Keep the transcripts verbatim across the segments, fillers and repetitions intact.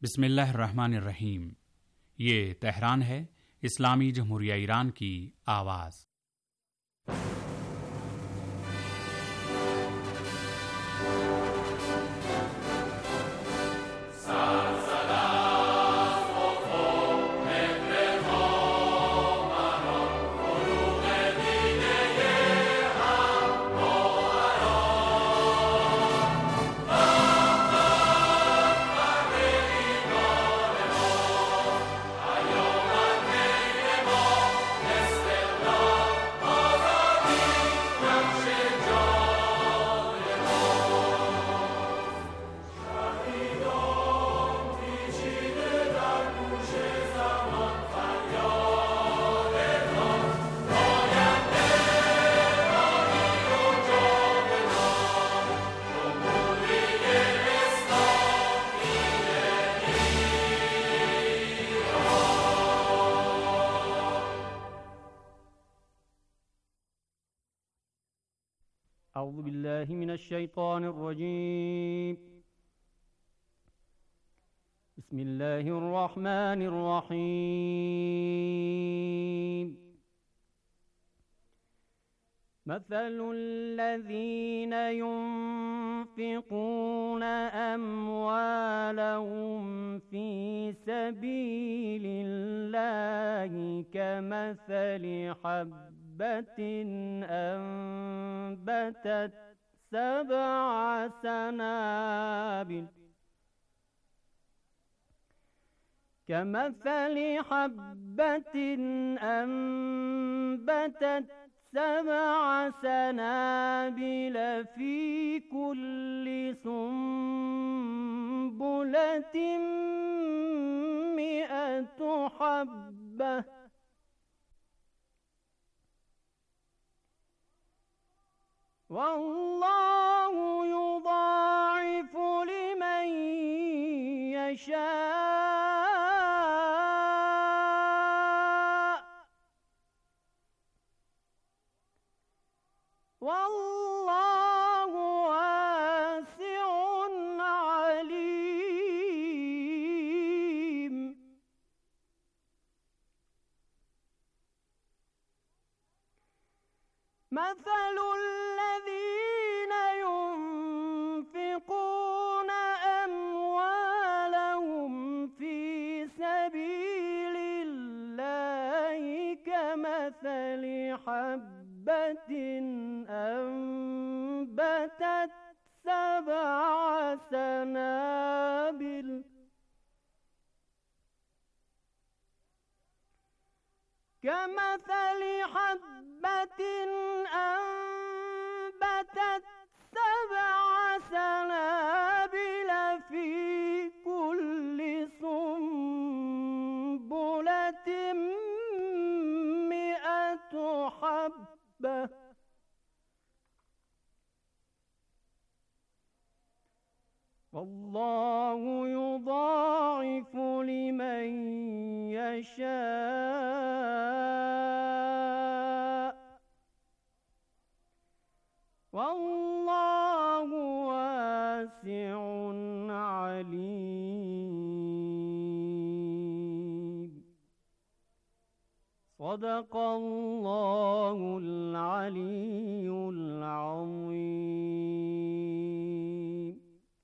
बिस्मिल्लाहिर्रहमानिर्रहीम। ये तेहरान है, इस्लामी जमहूरिया ईरान की आवाज़। أعوذ بالله من الشيطان الرجيم بسم الله الرحمن الرحيم مثل الذين ينفقون أموالهم في سبيل الله كمثل حبة أنبتت سبع سنابل كمثل حبة أنبتت سبع سنابل في كل سنبلة مئة حبة والله يضاعف لمن يشاء والله واسع عليم مثل الذين ينفقون أموالهم في سبيل الله كمثل حبة أنبتت سبع سنابل كمثل حبة أنبتت سبع سنابل في كل سنبلة مئة حبة والله يضاعف لمن يشاء والله واسع عليم صدق الله العلي العظيم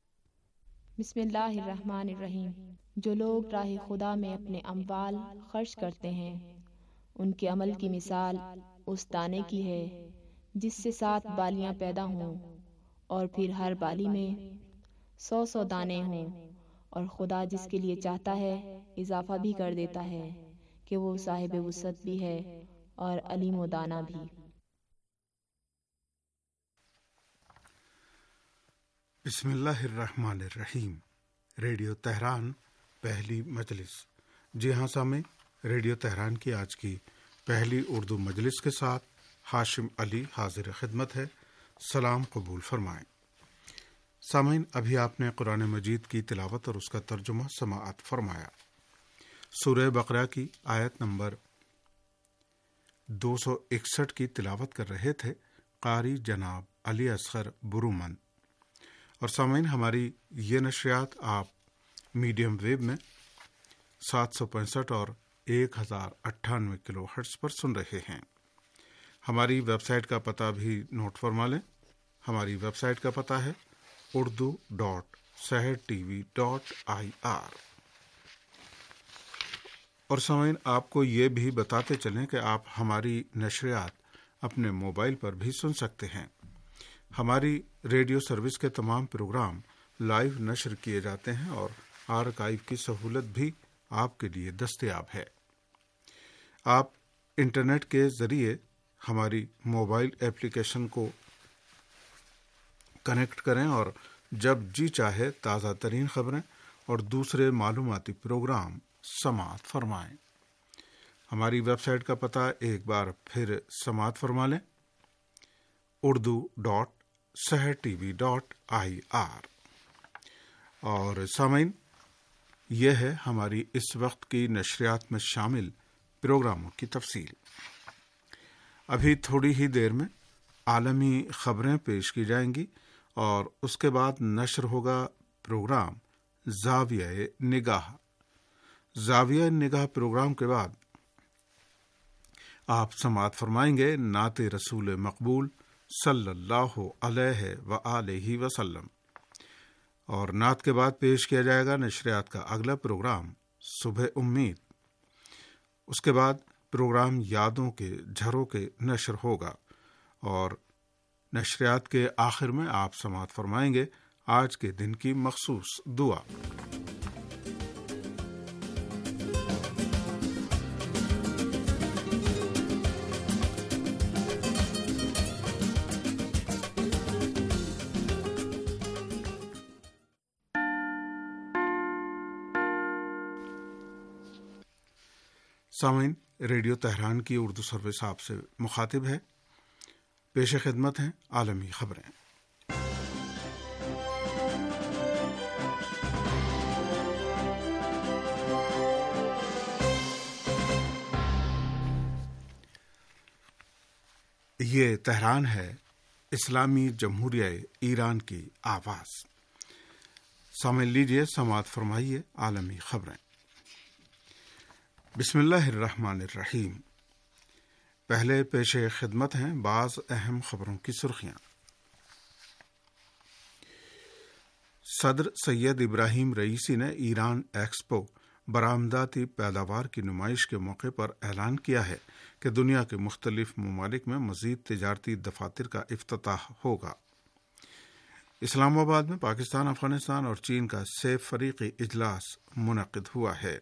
बिस्मिल्लाहिर्रहमानिर्रहीम। जो लोग राह खुदा में अपने अम्वाल खर्च करते हैं, उनके अमल की मिसाल उस दाने की है जिससे सात बालियां पैदा हों और फिर हर बाली में सौ सौ दाने हों, और खुदा जिसके लिए चाहता है इजाफा भी कर देता है कि वो साहिब वुसअत भी है और अलीम व दाना भी। बिस्मिल्लाहिर्रहमानिर्रहीम। रेडियो तेहरान पहली मजलिस। जी हाँ सामे, रेडियो तेहरान की आज की पहली उर्दू मजलिस के साथ हाशिम अली हाजिर खिदमत है। सलाम कबूल फरमाएं। सामीन, अभी आपने कुरान मजीद की तिलावत और उसका तर्जुमा समाअत फरमाया। सूरह बकरा की आयत नंबर दो सौ इकसठ की तिलावत कर रहे थे कारी जनाब अली असगर बुरुमन। और सामीन, हमारी ये नशरियात आप میڈیم ویو میں سات سو پینسٹھ اور ایک ہزار اٹھانوے کلو ہرٹز پر سن رہے ہیں۔ ہماری ویب سائٹ کا پتہ بھی نوٹ فرما لیں۔ ہماری ویب سائٹ کا پتہ ہے Urdu dot Sahar T V dot I R. اور سامعین، آپ کو یہ بھی بتاتے چلیں کہ آپ ہماری نشریات اپنے موبائل پر بھی سن سکتے ہیں۔ ہماری ریڈیو سروس کے تمام پروگرام لائیو نشر کیے جاتے ہیں اور آرکائیو کی سہولت بھی آپ کے لیے دستیاب ہے۔ آپ انٹرنیٹ کے ذریعے ہماری موبائل ایپلیکیشن کو کنیکٹ کریں اور جب جی چاہے تازہ ترین خبریں اور دوسرے معلوماتی پروگرام سماعت فرمائیں۔ ہماری ویب سائٹ کا پتہ ایک بار پھر سماعت فرما لیں، Urdu dot Sahar T V dot I R. اور سامعین، یہ ہے ہماری اس وقت کی نشریات میں شامل پروگراموں کی تفصیل۔ ابھی تھوڑی ہی دیر میں عالمی خبریں پیش کی جائیں گی اور اس کے بعد نشر ہوگا پروگرام زاویہ نگاہ۔ زاویہ نگاہ پروگرام کے بعد آپ سماعت فرمائیں گے نعت رسول مقبول صلی اللہ علیہ وآلہ وسلم، اور نعت کے بعد پیش کیا جائے گا نشریات کا اگلا پروگرام صبح امید۔ اس کے بعد پروگرام یادوں کے جھروکے نشر ہوگا اور نشریات کے آخر میں آپ سماعت فرمائیں گے آج کے دن کی مخصوص دعا۔ سامعین، ریڈیو تہران کی اردو سروس آپ سے مخاطب ہے۔ پیش خدمت ہیں عالمی خبریں۔ یہ تہران ہے، اسلامی جمہوریہ ایران کی آواز۔ سامعین، لیجیے سماعت فرمائیے عالمی خبریں۔ بسم اللہ الرحمن الرحیم۔ پہلے پیش خدمت ہیں بعض اہم خبروں کی سرخیاں۔ صدر سید ابراہیم رئیسی نے ایران ایکسپو برآمداتی پیداوار کی نمائش کے موقع پر اعلان کیا ہے کہ دنیا کے مختلف ممالک میں مزید تجارتی دفاتر کا افتتاح ہوگا۔ اسلام آباد میں پاکستان، افغانستان اور چین کا سہ فریقی اجلاس منعقد ہوا ہے۔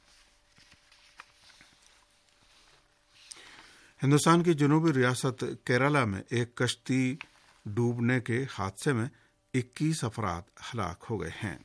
ہندوستان کی جنوبی ریاست کیرالہ میں ایک کشتی ڈوبنے کے حادثے میں اکیس افراد ہلاک ہو گئے ہیں۔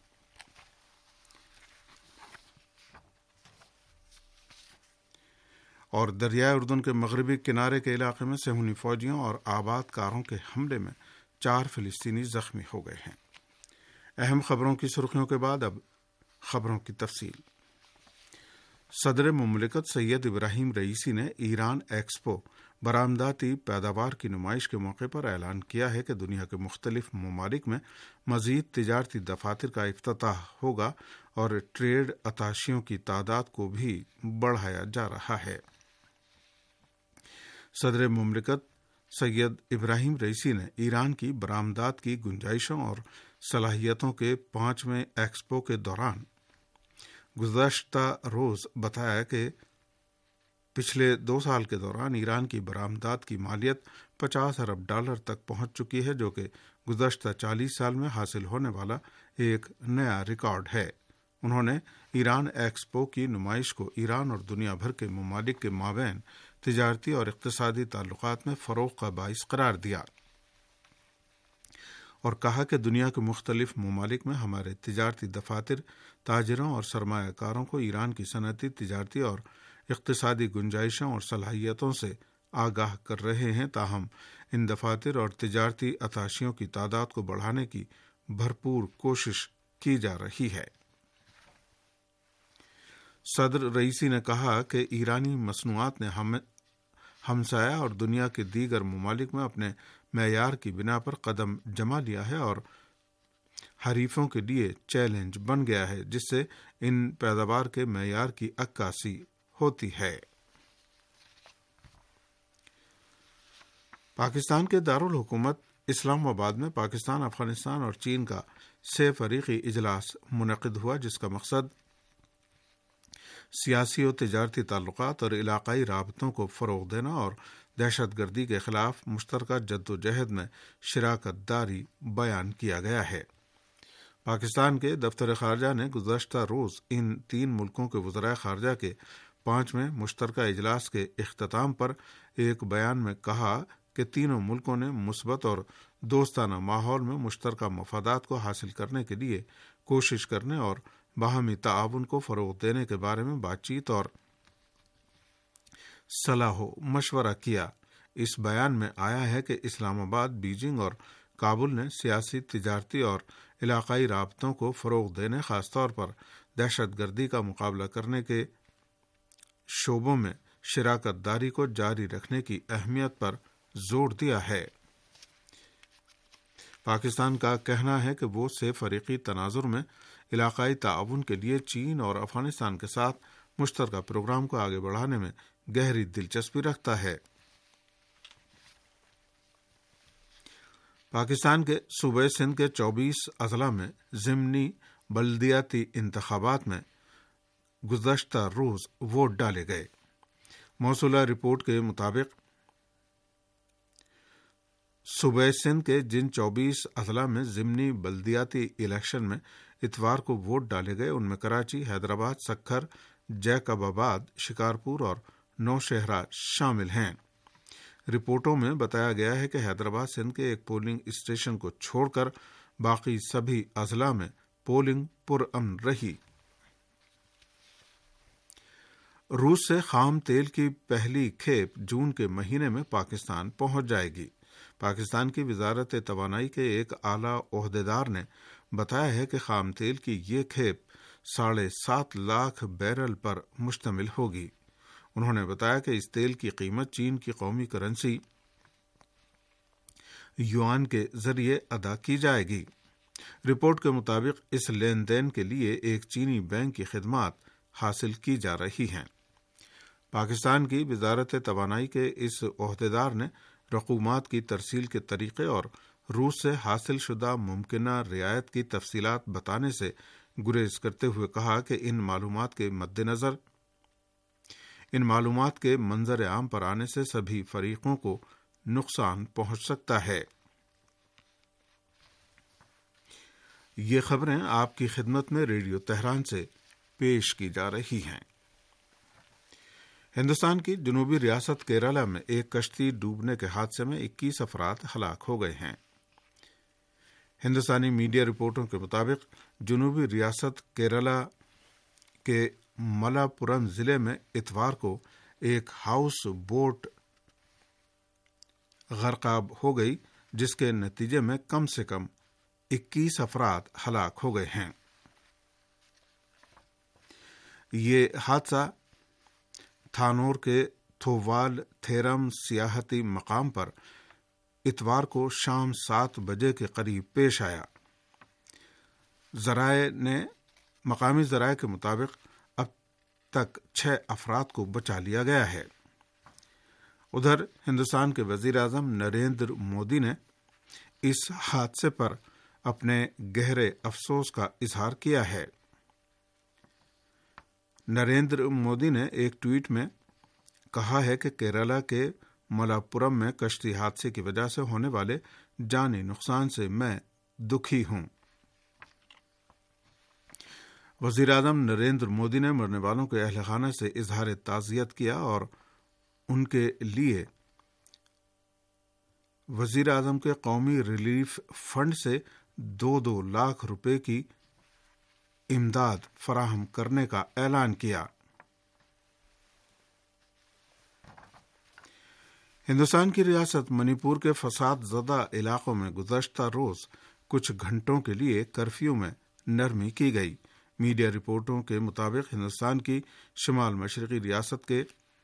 اور دریائے اردن کے مغربی کنارے کے علاقے میں صہیونی فوجیوں اور آباد کاروں کے حملے میں چار فلسطینی زخمی ہو گئے ہیں۔ اہم خبروں کی سرخیوں کے بعد اب خبروں کی تفصیل۔ صدر مملکت سید ابراہیم رئیسی نے ایران ایکسپو برآمداتی پیداوار کی نمائش کے موقع پر اعلان کیا ہے کہ دنیا کے مختلف ممالک میں مزید تجارتی دفاتر کا افتتاح ہوگا اور ٹریڈ اتاشیوں کی تعداد کو بھی بڑھایا جا رہا ہے۔ صدر مملکت سید ابراہیم رئیسی نے ایران کی برآمدات کی گنجائشوں اور صلاحیتوں کے پانچویں ایکسپو کے دوران گزشتہ روز بتایا کہ پچھلے دو سال کے دوران ایران کی برآمدات کی مالیت پچاس ارب ڈالر تک پہنچ چکی ہے، جو کہ گزشتہ چالیس سال میں حاصل ہونے والا ایک نیا ریکارڈ ہے۔ انہوں نے ایران ایکسپو کی نمائش کو ایران اور دنیا بھر کے ممالک کے مابین تجارتی اور اقتصادی تعلقات میں فروغ کا باعث قرار دیا اور کہا کہ دنیا کے مختلف ممالک میں ہمارے تجارتی دفاتر تاجروں اور سرمایہ کاروں کو ایران کی صنعتی، تجارتی اور اقتصادی گنجائشوں اور صلاحیتوں سے آگاہ کر رہے ہیں، تاہم ان دفاتر اور تجارتی اتاشیوں کی تعداد کو بڑھانے کی بھرپور کوشش کی جا رہی ہے۔ صدر رئیسی نے کہا کہ ایرانی مصنوعات نے ہم ہمسایہ اور دنیا کے دیگر ممالک میں اپنے معیار کی بنا پر قدم جما لیا ہے اور حریفوں کے لیے چیلنج بن گیا ہے، جس سے ان پیداوار کے معیار کی عکاسی ہوتی ہے۔ پاکستان کے دارالحکومت اسلام آباد میں پاکستان، افغانستان اور چین کا سہ فریقی اجلاس منعقد ہوا، جس کا مقصد سیاسی و تجارتی تعلقات اور علاقائی رابطوں کو فروغ دینا اور دہشت گردی کے خلاف مشترکہ جدوجہد میں شراکت داری بیان کیا گیا ہے۔ پاکستان کے دفتر خارجہ نے گزشتہ روز ان تین ملکوں کے وزرائے خارجہ کے پانچویں مشترکہ اجلاس کے اختتام پر ایک بیان میں کہا کہ تینوں ملکوں نے مثبت اور دوستانہ ماحول میں مشترکہ مفادات کو حاصل کرنے کے لیے کوشش کرنے اور باہمی تعاون کو فروغ دینے کے بارے میں بات چیت اور صلاح و مشورہ کیا۔ اس بیان میں آیا ہے کہ اسلام آباد، بیجنگ اور کابل نے سیاسی، تجارتی اور علاقائی رابطوں کو فروغ دینے، خاص طور پر دہشت گردی کا مقابلہ کرنے کے شعبوں میں شراکت داری کو جاری رکھنے کی اہمیت پر زور دیا ہے۔ پاکستان کا کہنا ہے کہ وہ سہ فریقی تناظر میں علاقائی تعاون کے لیے چین اور افغانستان کے ساتھ مشترکہ پروگرام کو آگے بڑھانے میں گہری دلچسپی رکھتا ہے۔ پاکستان کے صوبہ سندھ کے چوبیس اضلاع میں ضمنی بلدیاتی انتخابات میں گزشتہ روز ووٹ ڈالے گئے۔ موصولہ رپورٹ کے مطابق صوبہ سندھ کے جن چوبیس اضلاع میں ضمنی بلدیاتی الیکشن میں اتوار کو ووٹ ڈالے گئے، ان میں کراچی، حیدرآباد، سکھر، جیکب آباد، شکارپور اور نوشہرہ شامل ہیں۔ رپورٹوں میں بتایا گیا ہے کہ حیدرآباد سندھ کے ایک پولنگ اسٹیشن کو چھوڑ کر باقی سبھی اضلاع میں پولنگ پرامن رہی۔ روس سے خام تیل کی پہلی کھیپ جون کے مہینے میں پاکستان پہنچ جائے گی۔ پاکستان کی وزارت توانائی کے ایک اعلیٰ عہدیدار نے بتایا ہے کہ خام تیل کی یہ کھیپ ساڑھے سات لاکھ بیرل پر مشتمل ہوگی۔ انہوں نے بتایا کہ اس تیل کی قیمت چین کی قومی کرنسی یوان کے ذریعے ادا کی جائے گی۔ رپورٹ کے مطابق اس لین دین کے لیے ایک چینی بینک کی خدمات حاصل کی جا رہی ہیں۔ پاکستان کی وزارت توانائی کے اس عہدیدار نے رقومات کی ترسیل کے طریقے اور روس سے حاصل شدہ ممکنہ رعایت کی تفصیلات بتانے سے گریز کرتے ہوئے کہا کہ ان معلومات کے مد نظر ان معلومات کے منظر عام پر آنے سے سبھی فریقوں کو نقصان پہنچ سکتا ہے۔ یہ خبریں آپ کی خدمت میں ریڈیو تہران سے پیش کی جا رہی ہیں۔ ہندوستان کی جنوبی ریاست کیرالہ میں ایک کشتی ڈوبنے کے حادثے میں اکیس افراد ہلاک ہو گئے ہیں۔ ہندوستانی میڈیا رپورٹوں کے مطابق جنوبی ریاست کیرالہ کے ملاپورم ضلع میں اتوار کو ایک ہاؤس بوٹ غرقاب ہو گئی، جس کے نتیجے میں کم سے کم اکیس افراد ہلاک ہو گئے ہیں۔ یہ حادثہ تھانور کے تھووال تھیرم سیاحتی مقام پر اتوار کو شام سات بجے کے قریب پیش آیا۔ ذرائع نے مقامی ذرائع کے مطابق اب تک چھ افراد کو بچا لیا گیا ہے۔ ادھر ہندوستان کے وزیر اعظم نریندر مودی نے اس حادثے پر اپنے گہرے افسوس کا اظہار کیا ہے۔ نریندر مودی نے ایک ٹویٹ میں کہا ہے کہ کیرالہ کے ملاپورم میں کشتی حادثے کی وجہ سے ہونے والے جانی نقصان سے میں دکھی ہوں۔ وزیر اعظم نریندر مودی نے مرنے والوں کے اہل خانہ سے اظہار تعزیت کیا اور ان کے لیے وزیر اعظم کے قومی ریلیف فنڈ سے دو دو لاکھ روپے کی امداد فراہم کرنے کا اعلان کیا۔ ہندوستان کی ریاست منی پور کے فساد زدہ علاقوں میں گزشتہ روز کچھ گھنٹوں کے لیے کرفیو میں نرمی کی گئی۔ میڈیا رپورٹوں کے مطابق ہندوستان کی شمال مشرقی ریاست کے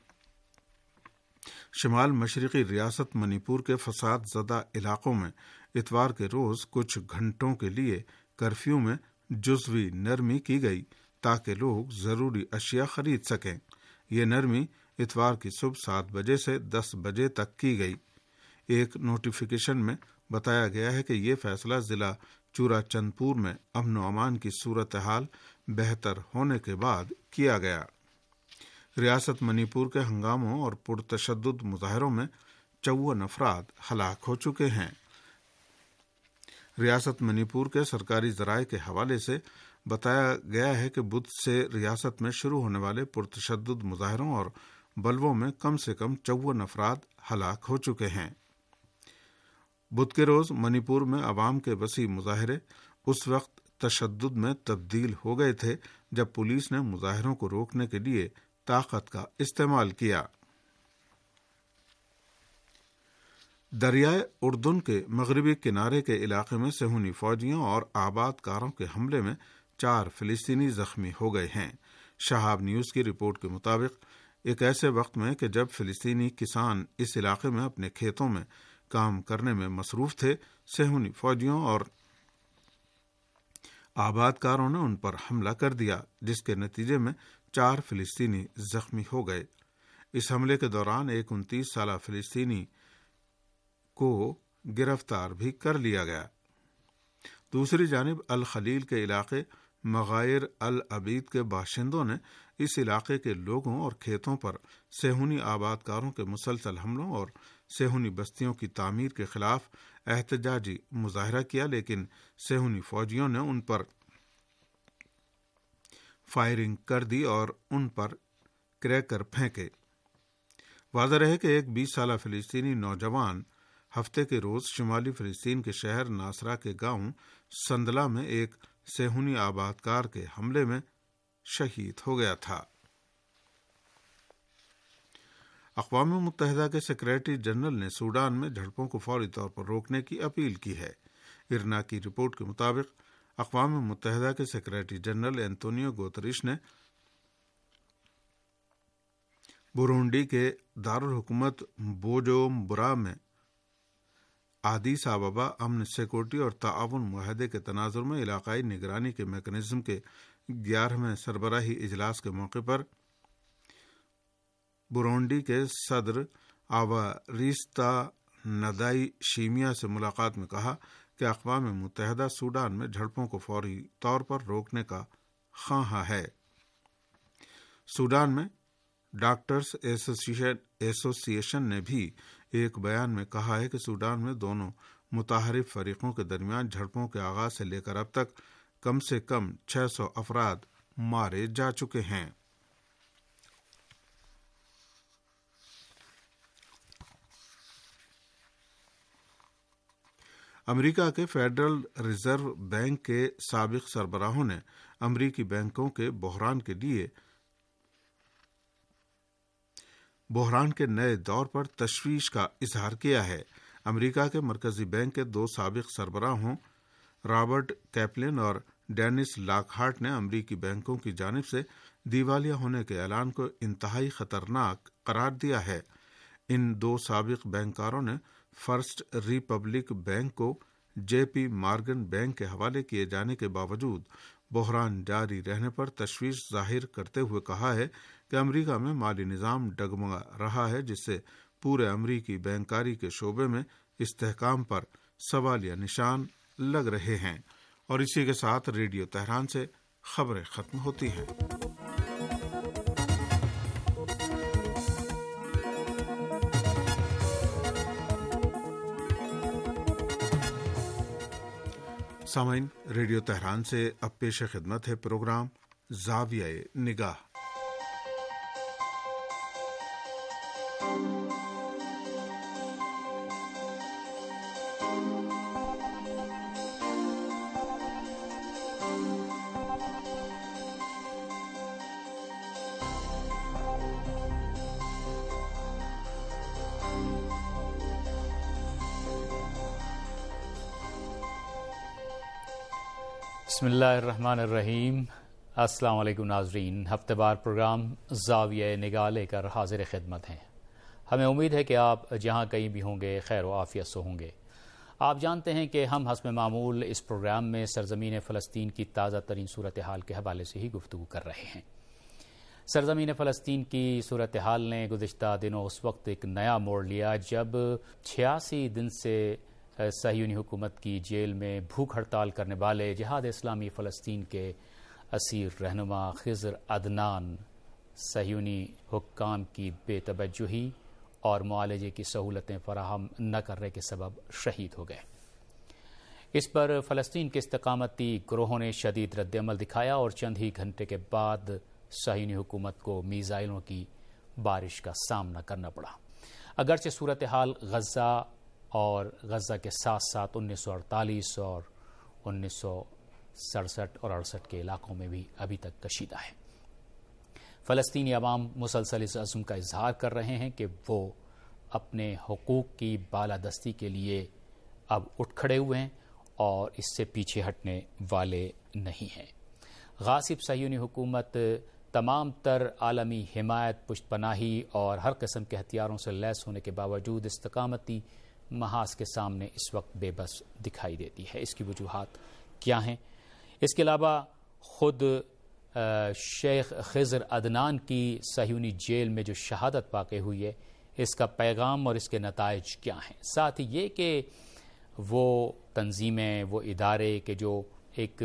شمال مشرقی ریاست منی پور کے فساد زدہ علاقوں میں اتوار کے روز کچھ گھنٹوں کے لیے کرفیو میں جزوی نرمی کی گئی تاکہ لوگ ضروری اشیاء خرید سکیں۔ یہ نرمی اتوار کی صبح سات بجے سے دس بجے تک کی گئی۔ ایک نوٹیفیکیشن میں بتایا گیا ہے کہ یہ فیصلہ ضلع چورا چند پور میں امن و امان کی صورتحال بہتر ہونے کے بعد کیا گیا۔ ریاست منی پور کے ہنگاموں اور پرتشدد مظاہروں میں چون افراد ہلاک ہو چکے ہیں۔ ریاست منی پور کے سرکاری ذرائع کے حوالے سے بتایا گیا ہے کہ بدھ سے ریاست میں شروع ہونے والے پرتشدد مظاہروں اور بلووں میں کم سے کم چون افراد ہلاک ہو چکے ہیں۔ بدھ کے روز منی پور میں عوام کے وسیع مظاہرے اس وقت تشدد میں تبدیل ہو گئے تھے جب پولیس نے مظاہروں کو روکنے کے لیے طاقت کا استعمال کیا۔ دریائے اردن کے مغربی کنارے کے علاقے میں صہیونی فوجیوں اور آباد کاروں کے حملے میں چار فلسطینی زخمی ہو گئے ہیں۔ شہاب نیوز کی رپورٹ کے مطابق ایک ایسے وقت میں کہ جب فلسطینی کسان اس علاقے میں اپنے کھیتوں میں کام کرنے میں مصروف تھے، صہیونی فوجیوں اور آباد کاروں نے ان پر حملہ کر دیا، جس کے نتیجے میں چار فلسطینی زخمی ہو گئے۔ اس حملے کے دوران ایک انتیس سالہ فلسطینی کو گرفتار بھی کر لیا گیا۔ دوسری جانب الخلیل کے علاقے مغائر العبید کے باشندوں نے اس علاقے کے لوگوں اور کھیتوں پر صہیونی آباد کاروں کے مسلسل حملوں اور صہیونی بستیوں کی تعمیر کے خلاف احتجاجی مظاہرہ کیا، لیکن صہیونی فوجیوں نے ان پر فائرنگ کر دی اور ان پر کریکر پھینکے۔ واضح رہے کہ ایک بیس سالہ فلسطینی نوجوان ہفتے کے روز شمالی فلسطین کے شہر ناصرہ کے گاؤں سندلہ میں ایک صہیونی آباد کار کے حملے میں شہید ہو گیا تھا۔ اقوام متحدہ کے سیکریٹری جنرل نے سوڈان میں جھڑپوں کو فوری طور پر روکنے کی اپیل کی ہے۔ ارنا کی رپورٹ کے مطابق اقوام متحدہ کے سیکریٹری جنرل اینتونیو گوتریش نے برونڈی کے دارالحکومت بوجومبرا میں آدیس آبابا امن سیکورٹی اور تعاون معاہدے کے تناظر میں علاقائی نگرانی کے میکانزم کے گیارہویں سربراہی اجلاس کے موقع پر برونڈی کے صدر آواریستا ندائی شیمیا سے ملاقات میں کہا کہ اقوام متحدہ سوڈان میں جھڑپوں کو فوری طور پر روکنے کا خواہاں ہے۔ سوڈان میں ڈاکٹرز ایسوسی ایشن نے بھی ایک بیان میں کہا ہے کہ سوڈان میں دونوں متحارب فریقوں کے درمیان جھڑپوں کے آغاز سے لے کر اب تک کم سے کم چھ سو افراد مارے جا چکے ہیں۔ امریکہ کے فیڈرل ریزرو بینک کے سابق سربراہوں نے امریکی بینکوں کے بحران کے لیے بحران کے نئے دور پر تشویش کا اظہار کیا ہے۔ امریکہ کے مرکزی بینک کے دو سابق سربراہوں رابرٹ کیپلن اور ڈینس لاک ہارٹ نے امریکی بینکوں کی جانب سے دیوالیہ ہونے کے اعلان کو انتہائی خطرناک قرار دیا ہے۔ ان دو سابق بینکاروں نے فرسٹ ریپبلک بینک کو جے پی مارگن بینک کے حوالے کیے جانے کے باوجود بحران جاری رہنے پر تشویش ظاہر کرتے ہوئے کہا ہے کہ امریکہ میں مالی نظام ڈگمگا رہا ہے، جس سے پورے امریکی بینکاری کے شعبے میں استحکام پر سوالیہ نشان لگ رہے ہیں۔ اور اسی کے ساتھ ریڈیو تہران سے خبریں ختم ہوتی ہیں۔ سامعین، ریڈیو تہران سے اب پیش خدمت ہے پروگرام زاویہ نگاہ۔ بسم اللہ الرحمن الرحیم۔ السلام علیکم ناظرین، ہفتہ وار پروگرام زاویہ نگاہ لے کر حاضر خدمت ہیں۔ ہمیں امید ہے کہ آپ جہاں کہیں بھی ہوں گے خیر و عافیت سے ہوں گے۔ آپ جانتے ہیں کہ ہم حسب معمول اس پروگرام میں سرزمین فلسطین کی تازہ ترین صورتحال کے حوالے سے ہی گفتگو کر رہے ہیں۔ سرزمین فلسطین کی صورتحال نے گزشتہ دنوں اس وقت ایک نیا موڑ لیا جب چھیاسی دن سے صہیونی حکومت کی جیل میں بھوک ہڑتال کرنے والے جہاد اسلامی فلسطین کے اسیر رہنما خضر عدنان صہیونی حکام کی بے توجہی اور معالجے کی سہولتیں فراہم نہ کرنے کے سبب شہید ہو گئے۔ اس پر فلسطین کے استقامتی گروہوں نے شدید رد عمل دکھایا اور چند ہی گھنٹے کے بعد صہیونی حکومت کو میزائلوں کی بارش کا سامنا کرنا پڑا۔ اگرچہ صورتحال غزہ اور غزہ کے ساتھ ساتھ انیس سو اڑتالیس اور انیس سو سڑسٹھ اور اڑسٹھ کے علاقوں میں بھی ابھی تک کشیدہ ہے۔ فلسطینی عوام مسلسل اس عزم کا اظہار کر رہے ہیں کہ وہ اپنے حقوق کی بالادستی کے لیے اب اٹھ کھڑے ہوئے ہیں اور اس سے پیچھے ہٹنے والے نہیں ہیں۔ غاصب صہیونی حکومت تمام تر عالمی حمایت، پشت پناہی اور ہر قسم کے ہتھیاروں سے لیس ہونے کے باوجود استقامتی محاذ کے سامنے اس وقت بے بس دکھائی دیتی ہے۔ اس کی وجوہات کیا ہیں؟ اس کے علاوہ خود شیخ خضر عدنان کی صہیونی جیل میں جو شہادت واقع ہوئی ہے، اس کا پیغام اور اس کے نتائج کیا ہیں؟ ساتھ ہی یہ کہ وہ تنظیمیں، وہ ادارے کہ جو ایک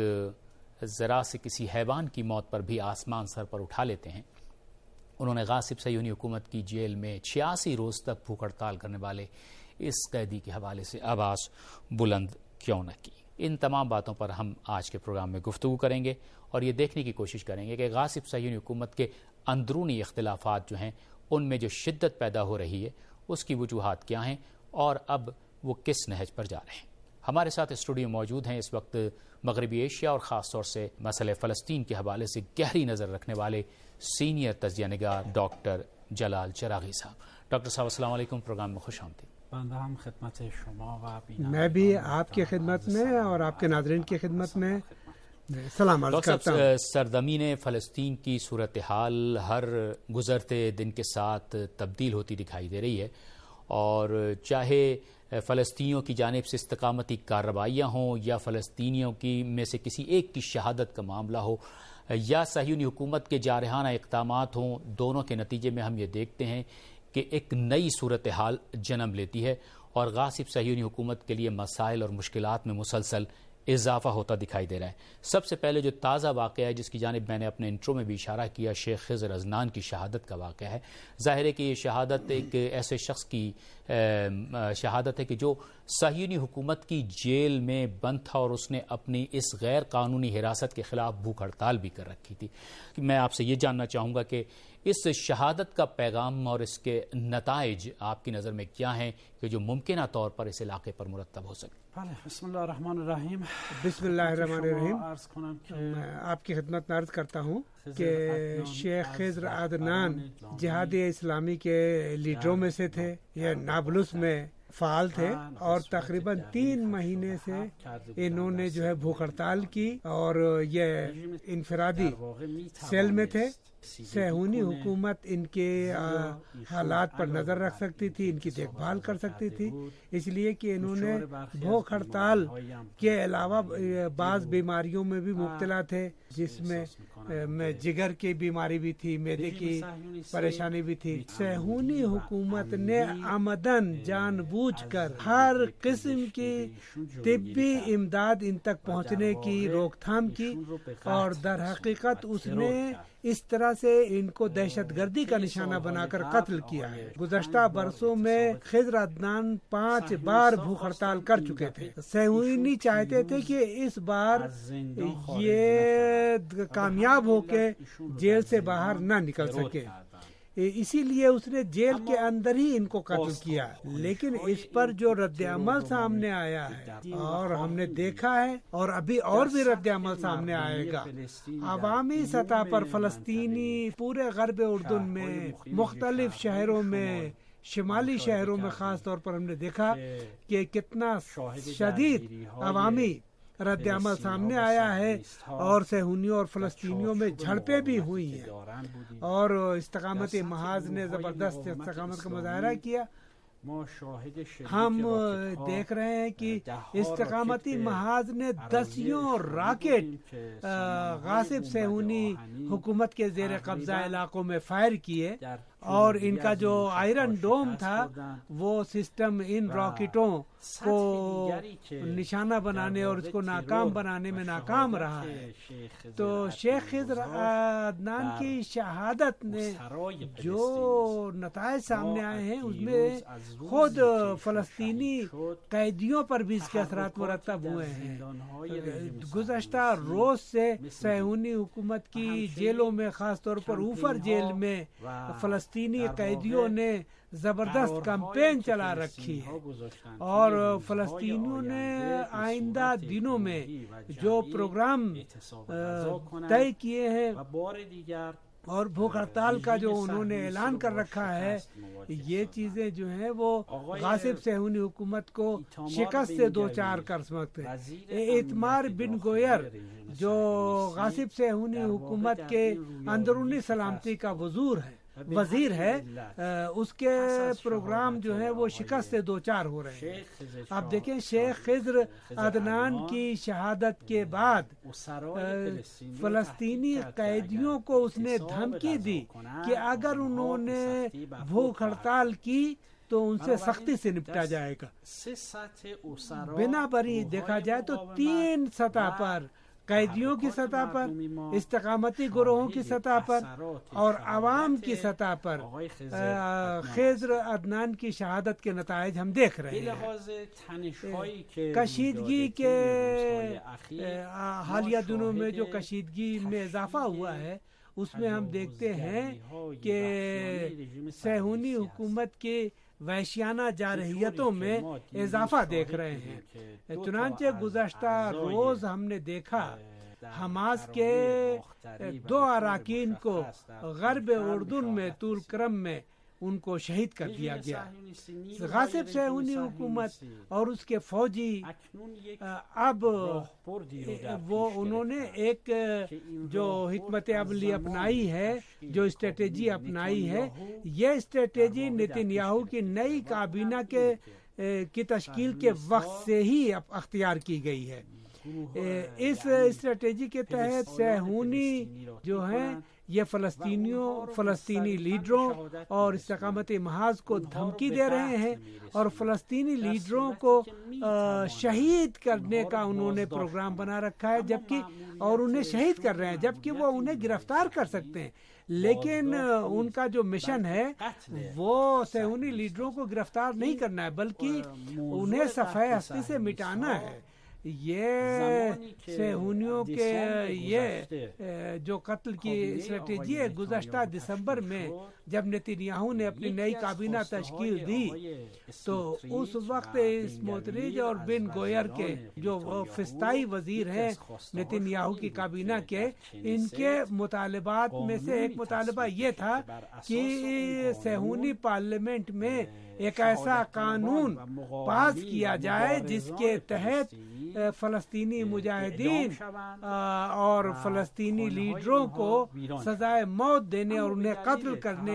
ذرا سے کسی حیوان کی موت پر بھی آسمان سر پر اٹھا لیتے ہیں، انہوں نے غاصب صہیونی حکومت کی جیل میں چھیاسی روز تک بھوک ہڑتال کرنے والے اس قیدی کے حوالے سے آواز بلند کیوں نہ کی؟ ان تمام باتوں پر ہم آج کے پروگرام میں گفتگو کریں گے اور یہ دیکھنے کی کوشش کریں گے کہ غاصب صہیونی حکومت کے اندرونی اختلافات جو ہیں ان میں جو شدت پیدا ہو رہی ہے اس کی وجوہات کیا ہیں اور اب وہ کس نہج پر جا رہے ہیں۔ ہمارے ساتھ اسٹوڈیو موجود ہیں اس وقت مغربی ایشیا اور خاص طور سے مسئلہ فلسطین کے حوالے سے گہری نظر رکھنے والے سینئر تجزیہ نگار ڈاکٹر جلال چراغی صاحب۔ ڈاکٹر صاحب السلام علیکم، پروگرام میں خوش آمدید۔ خدمت شما و میں بھی آپ کی خدمت میں اور آپ کے ناظرین کی خدمت میں سلام عرض کرتا ہوں۔ سرزمین فلسطین کی صورتحال ہر گزرتے دن کے ساتھ تبدیل ہوتی دکھائی دے رہی ہے، اور چاہے فلسطینیوں کی جانب سے استقامتی کارروائیاں ہوں یا فلسطینیوں کی میں سے کسی ایک کی شہادت کا معاملہ ہو یا صہیونی حکومت کے جارحانہ اقدامات ہوں، دونوں کے نتیجے میں ہم یہ دیکھتے ہیں کہ ایک نئی صورتحال جنم لیتی ہے اور غاصب صہیونی حکومت کے لیے مسائل اور مشکلات میں مسلسل اضافہ ہوتا دکھائی دے رہا ہے۔ سب سے پہلے جو تازہ واقعہ ہے جس کی جانب میں نے اپنے انٹرو میں بھی اشارہ کیا، شیخ خضر عدنان کی شہادت کا واقعہ ہے۔ ظاہر ہے کہ یہ شہادت ایک ایسے شخص کی شہادت ہے کہ جو صہیونی حکومت کی جیل میں بند تھا اور اس نے اپنی اس غیر قانونی حراست کے خلاف بھوک ہڑتال بھی کر رکھی تھی۔ میں آپ سے یہ جاننا چاہوں گا کہ اس شہادت کا پیغام اور اس کے نتائج آپ کی نظر میں کیا ہیں کہ جو ممکنہ طور پر اس علاقے پر مرتب ہو سکے؟ بسم اللہ الرحمن الرحیم۔ بسم اللہ الرحمن الرحیم۔ میں آپ کی خدمت میں عرض کرتا ہوں کہ شیخ خضر عدنان جہاد اسلامی کے لیڈروں میں سے تھے، یہ نابلس میں فعال تھے اور تقریباً تین مہینے سے انہوں نے جو ہے بھوک ہڑتال کی اور یہ انفرادی سیل میں تھے۔ صہیونی حکومت ان کے حالات پر نظر رکھ سکتی تھی، ان کی دیکھ بھال کر سکتی تھی، اس لیے کہ انہوں نے بھوک ہڑتال کے علاوہ بعض بیماریوں میں بھی مبتلا تھے، جس میں میں جگر کی بیماری بھی تھی، معدے کی پریشانی بھی تھی۔ صہیونی حکومت نے عمدن جان بوجھ کر ہر قسم کی طبی امداد ان تک پہنچنے کی روک تھام کی اور در حقیقت اس نے اس طرح سے ان کو دہشت گردی کا نشانہ بنا کر قتل کیا ہے۔ گزشتہ برسوں میں خضر عدنان پانچ بار بھوک ہڑتال کر چکے تھے۔ صہیونی چاہتے تھے کہ اس بار یہ کامیاب ہو کے جیل سے باہر نہ نکل سکے، اسی لیے اس نے جیل کے اندر ہی ان کو قتل کیا، لیکن اس پر جو رد عمل سامنے آیا ہے اور ہم نے دیکھا ہے اور ابھی اور بھی رد عمل سامنے آئے گا، عوامی سطح پر فلسطینی پورے غرب اردن میں مختلف شہروں میں، شمالی شہروں میں خاص طور پر ہم نے دیکھا کہ کتنا شدید عوامی رد عمل سامنے آیا ہے اور صہیونیوں اور فلسطینیوں میں جھڑپیں بھی ہوئی ہیں اور استقامت محاذ نے زبردست استقامت کا مظاہرہ کیا ہم دیکھ رہے ہیں کہ استقامتی محاذ نے دسیوں راکٹ غاصب صہیونی حکومت کے زیر قبضہ علاقوں میں فائر کیے، اور ان کا جو آئرن ڈوم تھا وہ سسٹم ان راکٹوں کو نشانہ بنانے اور اس کو ناکام بنانے میں ناکام رہا ہے۔ تو شیخ خضر عدنان کی شہادت نے جو نتائج سامنے آئے ہیں اس میں خود فلسطینی قیدیوں پر بھی اس کے اثرات مرتب ہوئے ہیں۔ گزشتہ روز سے صہیونی حکومت کی جیلوں میں، خاص طور پر اوفر جیل میں فلسطینی قیدیوں نے زبردست کمپین چلا رکھی ہے، اور فلسطینیوں نے آئندہ دنوں میں جو پروگرام طے کیے ہیں اور بھوک ہڑتال کا جو انہوں نے اعلان کر رکھا ہے، یہ چیزیں جو ہیں وہ غاصب صہیونی حکومت کو شکست سے دو چار کر سکتے ہیں۔ ایتمار بن گویر جو غاصب صہیونی حکومت کے اندرونی سلامتی کا وزیر ہے وزیر ہے اس کے پروگرام جو ہے وہ شکست سے دو چار ہو رہے ہیں۔ آپ دیکھیں شیخ خضر عدنان کی شہادت کے بعد فلسطینی قیدیوں کو اس نے دھمکی دی کہ اگر انہوں نے بھوک ہڑتال کی تو ان سے سختی سے نپٹا جائے گا۔ بنا بری دیکھا جائے تو تین سطح پر، قیدیوں کی سطح پر، استقامتی گروہوں کی سطح پر اور عوام کی سطح پر خضر عدنان کی شہادت کے نتائج ہم دیکھ رہے ہیں۔ کشیدگی کے حالیہ دنوں میں جو کشیدگی میں اضافہ ہوا ہے اس میں ہم دیکھتے ہیں کہ صہیونی حکومت کے وحشیانہ جارحیتوں میں اضافہ دیکھ رہے ہیں۔ چنانچہ گزشتہ روز ہم نے دیکھا حماس کے دو اراکین کو غرب اردن میں طول کرم میں ان کو شہید کر دیا گیا۔ غاصب صہیونی حکومت اور اس کے فوجی اب وہ انہوں نے ایک جو حکمت عملی اپنائی ہے، جو اسٹریٹجی اپنائی ہے، یہ اسٹریٹجی نتنیاہو کی نئی کابینہ کے کی تشکیل کے وقت سے ہی اختیار کی گئی ہے۔ اس اسٹریٹجی کے تحت صہیونی جو ہیں یہ فلسطینیوں فلسطینی لیڈروں اور استقامتی محاذ کو دھمکی دے رہے ہیں، اور فلسطینی لیڈروں کو شہید کرنے کا انہوں نے پروگرام بنا رکھا ہے، جبکہ اور انہیں شہید کر رہے ہیں جبکہ وہ انہیں گرفتار کر سکتے ہیں، لیکن ان کا جو مشن ہے وہ صہیونی لیڈروں کو گرفتار نہیں کرنا ہے بلکہ انہیں صفحہ ہستی سے مٹانا ہے۔ یہ صہیونیوں کے یہ جو قتل کی اسٹریٹجی ہے، گزشتہ دسمبر میں جب نتنیاہو نے اپنی نئی کابینہ تشکیل دی تو اس وقت اسموتریچ اور بن گویر کے جو فسطائی وزیر ہیں نتنیاہو کی کابینہ کے، ان کے مطالبات میں سے ایک مطالبہ یہ تھا کہ صہیونی پارلیمنٹ میں ایک ایسا قانون پاس کیا جائے جس کے تحت فلسطینی مجاہدین اور فلسطینی لیڈروں کو سزائے موت دینے اور انہیں قتل کرنے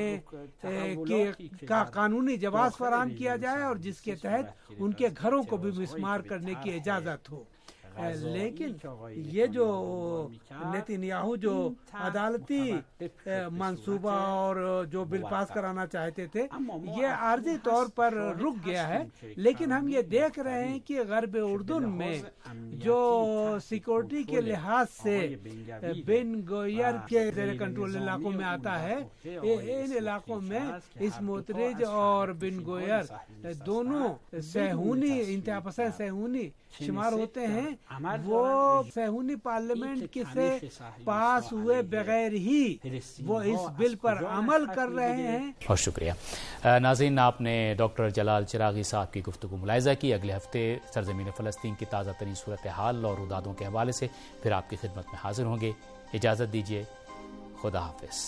کا قانونی جواز فراہم کیا جائے اور جس کے تحت ان کے گھروں کو بھی مسمار کرنے کی اجازت ہو۔ لیکن یہ جو نتنیاہو جو عدالتی منصوبہ اور جو بل پاس کرانا چاہتے تھے یہ عارضی طور پر رک گیا ہے، لیکن ہم یہ دیکھ رہے ہیں کہ غرب اردن میں جو سیکورٹی کے لحاظ سے بن گویر کے زیر کنٹرول علاقوں میں آتا ہے، ان علاقوں میں اسموتریچ اور بن گویر دونوں صہیونی انتہا پسند صہیونی شمار ہوتے ہیں، وہ صہیونی پارلیمنٹ کی سے پاس ہوئے بغیر ہی وہ اس بل پر عمل کر رہے ہیں۔ بہت شکریہ ناظرین، آپ نے ڈاکٹر جلال چراغی صاحب کی گفتگو ملاحظہ کی۔ اگلے ہفتے سرزمین فلسطین کی تازہ ترین صورتحال اور ردادوں کے حوالے سے پھر آپ کی خدمت میں حاضر ہوں گے۔ اجازت دیجیے، خدا حافظ۔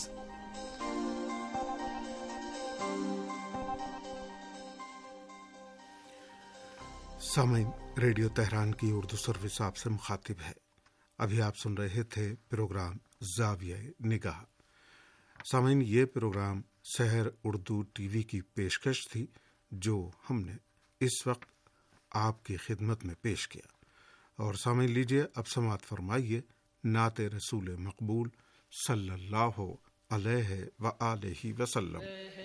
سامعین، ریڈیو تہران کی اردو سروس آپ سے مخاطب ہے۔ ابھی آپ سن رہے تھے پروگرام زاویہ نگاہ۔ سامعین، یہ programme Sahar Urdu T V کی پیشکش تھی جو ہم نے اس وقت آپ کی خدمت میں پیش کیا۔ اور سامعین لیجیے اب سماعت فرمائیے نعت رسول مقبول صلی اللہ علیہ وآلہ وسلم۔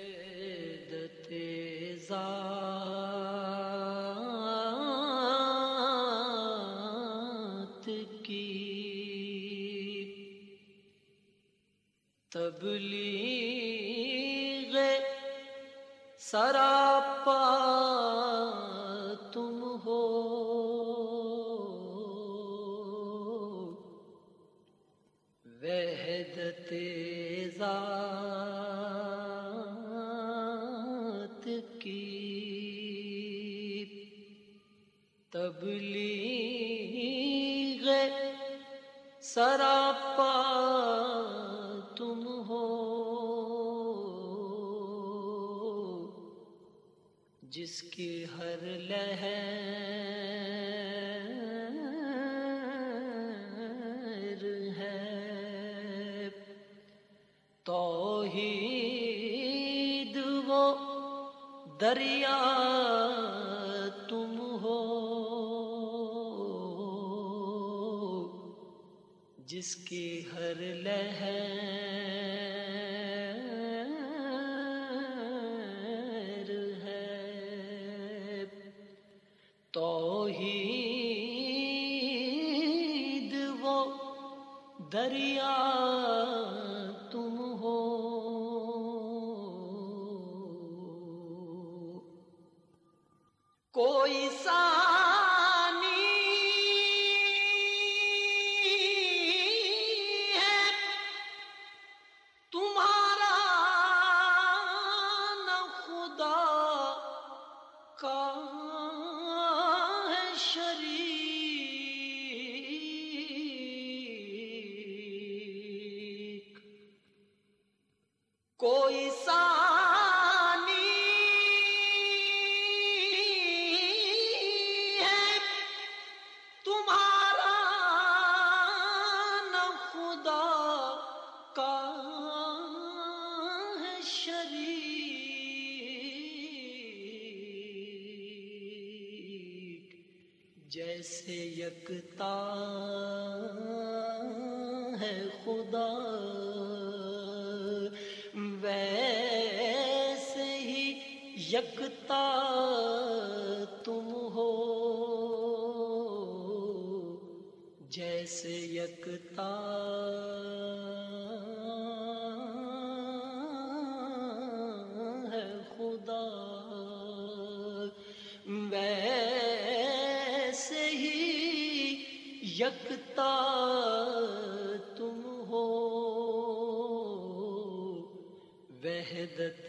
تبلیغ سراپا تم ہو، وحدت ذات کی تبلیغ سراپا تم ہو، جس کی ہر لہر ہے توحید وہ دریا تم ہو، جس کی ہر لہر ہے توحید وہ دریا تم ہو، کوئی ثانی ہے تمہارا نہ خدا کا ہے شریک، کوئی ثانی ہے تمہارا نہ خدا کا ہے شریک، جیسے یکتا ہے خدا ویسے ہی یکتا تم ہو، جیسے یکتا ہے خدا ویسے ہی یکتا تم ہو، وحدت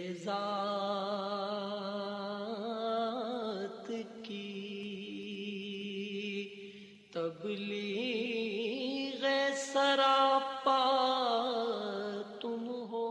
ذات کی تبلیغ سراپا تم ہو۔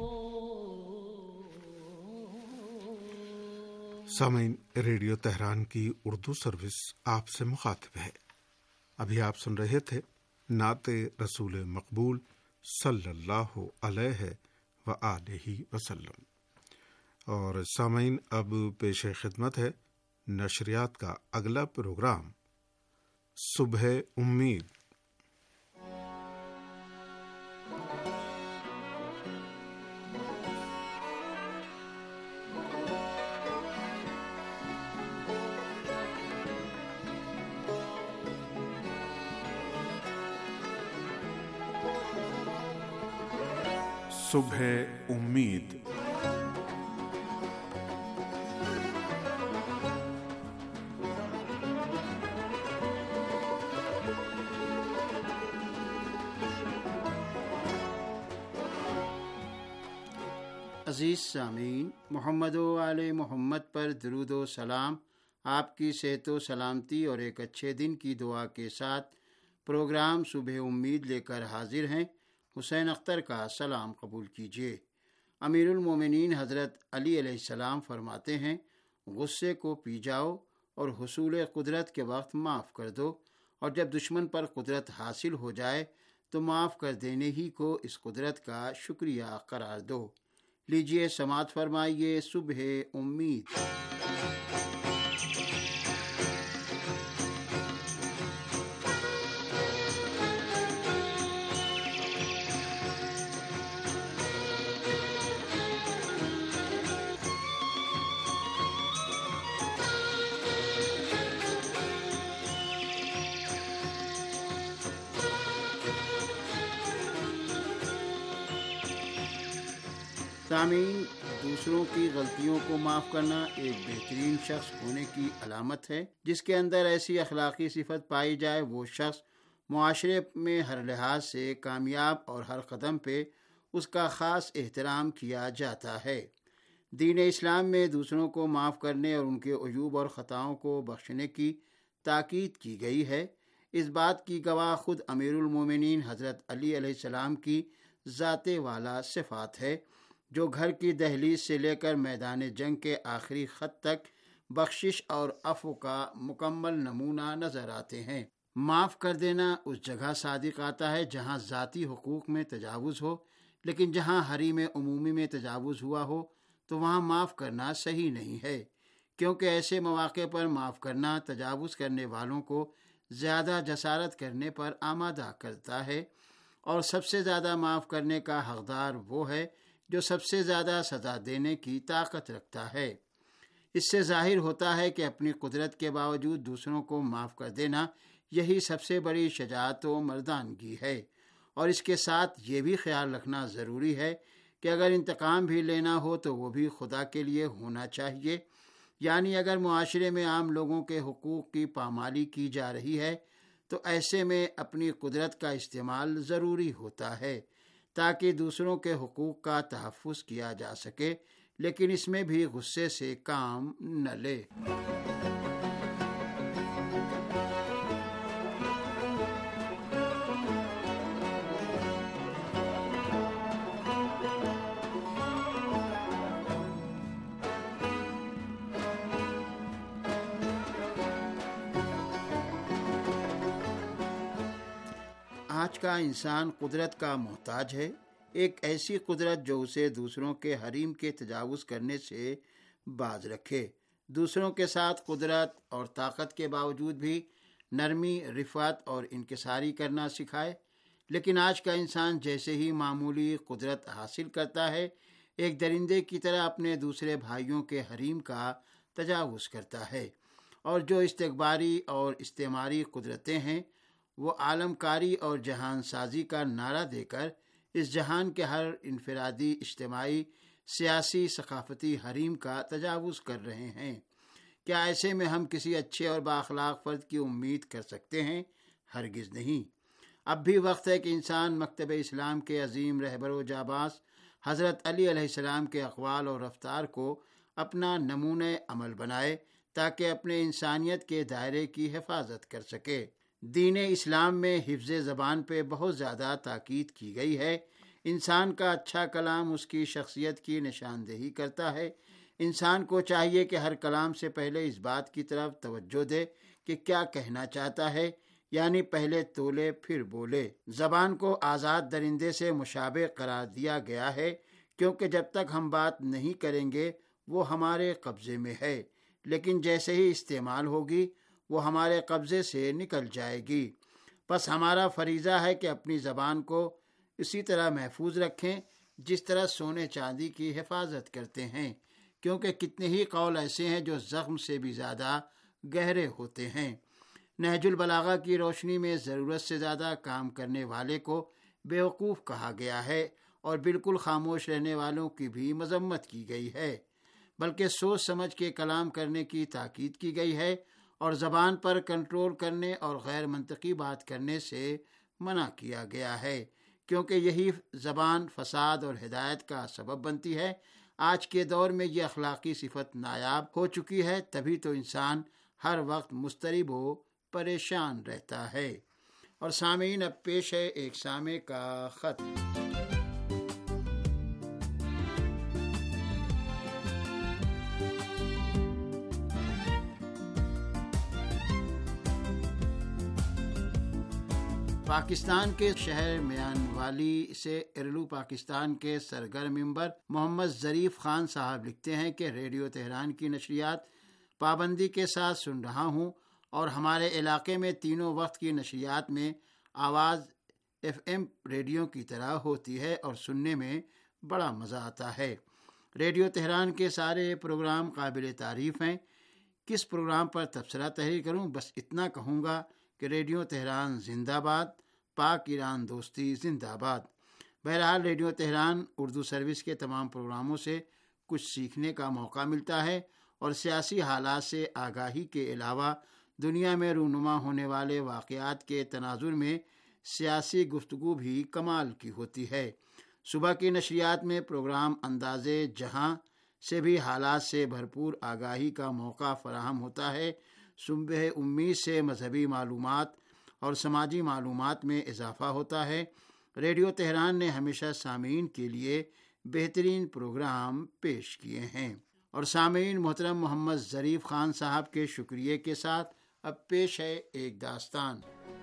سامعین، ریڈیو تہران کی اردو سروس آپ سے مخاطب ہے۔ ابھی آپ سن رہے تھے نعت رسول مقبول صلی اللہ علیہ وآلہ وسلم۔ اور سامعین اب پیش خدمت ہے نشریات کا اگلا پروگرام صبح امید۔ صبح امید۔ عزیز سامعین، محمد و آل محمد پر درود و سلام۔ آپ کی صحت و سلامتی اور ایک اچھے دن کی دعا کے ساتھ پروگرام صبح امید لے کر حاضر ہیں۔ حسین اختر کا سلام قبول کیجیے۔ امیر المومنین حضرت علی علیہ السلام فرماتے ہیں، غصے کو پی جاؤ اور حصول قدرت کے وقت معاف کر دو، اور جب دشمن پر قدرت حاصل ہو جائے تو معاف کر دینے ہی کو اس قدرت کا شکریہ قرار دو۔ لیجیے سماعت فرمائیے صبح امید۔ سامعین، دوسروں کی غلطیوں کو معاف کرنا ایک بہترین شخص ہونے کی علامت ہے۔ جس کے اندر ایسی اخلاقی صفت پائی جائے وہ شخص معاشرے میں ہر لحاظ سے کامیاب اور ہر قدم پہ اس کا خاص احترام کیا جاتا ہے۔ دین اسلام میں دوسروں کو معاف کرنے اور ان کے عیوب اور خطاؤں کو بخشنے کی تاکید کی گئی ہے۔ اس بات کی گواہ خود امیر المومنین حضرت علی علیہ السلام کی ذات والا صفات ہے، جو گھر کی دہلیز سے لے کر میدان جنگ کے آخری خط تک بخشش اور عفو کا مکمل نمونہ نظر آتے ہیں۔ معاف کر دینا اس جگہ صادق آتا ہے جہاں ذاتی حقوق میں تجاوز ہو، لیکن جہاں حریم عمومی میں تجاوز ہوا ہو تو وہاں معاف کرنا صحیح نہیں ہے، کیونکہ ایسے مواقع پر معاف کرنا تجاوز کرنے والوں کو زیادہ جسارت کرنے پر آمادہ کرتا ہے، اور سب سے زیادہ معاف کرنے کا حقدار وہ ہے جو سب سے زیادہ سزا دینے کی طاقت رکھتا ہے۔ اس سے ظاہر ہوتا ہے کہ اپنی قدرت کے باوجود دوسروں کو معاف کر دینا یہی سب سے بڑی شجاعت و مردانگی ہے، اور اس کے ساتھ یہ بھی خیال رکھنا ضروری ہے کہ اگر انتقام بھی لینا ہو تو وہ بھی خدا کے لیے ہونا چاہیے، یعنی اگر معاشرے میں عام لوگوں کے حقوق کی پامالی کی جا رہی ہے تو ایسے میں اپنی قدرت کا استعمال ضروری ہوتا ہے تاکہ دوسروں کے حقوق کا تحفظ کیا جا سکے، لیکن اس میں بھی غصے سے کام نہ لے۔ آج کا انسان قدرت کا محتاج ہے، ایک ایسی قدرت جو اسے دوسروں کے حریم کے تجاوز کرنے سے باز رکھے، دوسروں کے ساتھ قدرت اور طاقت کے باوجود بھی نرمی، رفعت اور انکساری کرنا سکھائے۔ لیکن آج کا انسان جیسے ہی معمولی قدرت حاصل کرتا ہے، ایک درندے کی طرح اپنے دوسرے بھائیوں کے حریم کا تجاوز کرتا ہے، اور جو استکباری اور استعماری قدرتیں ہیں وہ عالم کاری اور جہان سازی کا نعرہ دے کر اس جہان کے ہر انفرادی، اجتماعی، سیاسی، ثقافتی حریم کا تجاوز کر رہے ہیں۔ کیا ایسے میں ہم کسی اچھے اور بااخلاق فرد کی امید کر سکتے ہیں؟ ہرگز نہیں۔ اب بھی وقت ہے کہ انسان مکتب اسلام کے عظیم رہبر و جاباز حضرت علی علیہ السلام کے اقوال اور رفتار کو اپنا نمونہ عمل بنائے تاکہ اپنے انسانیت کے دائرے کی حفاظت کر سکے۔ دین اسلام میں حفظ زبان پہ بہت زیادہ تاکید کی گئی ہے۔ انسان کا اچھا کلام اس کی شخصیت کی نشاندہی کرتا ہے۔ انسان کو چاہیے کہ ہر کلام سے پہلے اس بات کی طرف توجہ دے کہ کیا کہنا چاہتا ہے، یعنی پہلے تولے پھر بولے۔ زبان کو آزاد درندے سے مشابہ قرار دیا گیا ہے، کیونکہ جب تک ہم بات نہیں کریں گے وہ ہمارے قبضے میں ہے، لیکن جیسے ہی استعمال ہوگی وہ ہمارے قبضے سے نکل جائے گی۔ بس ہمارا فریضہ ہے کہ اپنی زبان کو اسی طرح محفوظ رکھیں جس طرح سونے چاندی کی حفاظت کرتے ہیں، کیونکہ کتنے ہی قول ایسے ہیں جو زخم سے بھی زیادہ گہرے ہوتے ہیں۔ نہج البلاغہ کی روشنی میں ضرورت سے زیادہ کام کرنے والے کو بیوقوف کہا گیا ہے، اور بالکل خاموش رہنے والوں کی بھی مذمت کی گئی ہے، بلکہ سوچ سمجھ کے کلام کرنے کی تاکید کی گئی ہے، اور زبان پر کنٹرول کرنے اور غیر منطقی بات کرنے سے منع کیا گیا ہے، کیونکہ یہی زبان فساد اور ہدایت کا سبب بنتی ہے۔ آج کے دور میں یہ اخلاقی صفت نایاب ہو چکی ہے، تبھی تو انسان ہر وقت مضطرب و پریشان رہتا ہے۔ اور سامعین، اب پیش ہے ایک سامع کا خط۔ پاکستان کے شہر میانوالی سے ارلو پاکستان کے سرگرم ممبر محمد ظریف خان صاحب لکھتے ہیں کہ ریڈیو تہران کی نشریات پابندی کے ساتھ سن رہا ہوں اور ہمارے علاقے میں تینوں وقت کی نشریات میں آواز ایف ایم ریڈیو کی طرح ہوتی ہے اور سننے میں بڑا مزہ آتا ہے۔ ریڈیو تہران کے سارے پروگرام قابل تعریف ہیں۔ کس پروگرام پر تبصرہ تحریر کروں؟ بس اتنا کہوں گا کہ ریڈیو تہران زندہ باد، پاک ایران دوستی زندہ باد۔ بہرحال ریڈیو تہران اردو سروس کے تمام پروگراموں سے کچھ سیکھنے کا موقع ملتا ہے اور سیاسی حالات سے آگاہی کے علاوہ دنیا میں رونما ہونے والے واقعات کے تناظر میں سیاسی گفتگو بھی کمال کی ہوتی ہے۔ صبح کی نشریات میں پروگرام اندازے جہاں سے بھی حالات سے بھرپور آگاہی کا موقع فراہم ہوتا ہے۔ صبح امید سے مذہبی معلومات اور سماجی معلومات میں اضافہ ہوتا ہے۔ ریڈیو تہران نے ہمیشہ سامعین کے لیے بہترین پروگرام پیش کیے ہیں۔ اور سامعین محترم محمد ظریف خان صاحب کے شکریہ کے ساتھ اب پیش ہے ایک داستان۔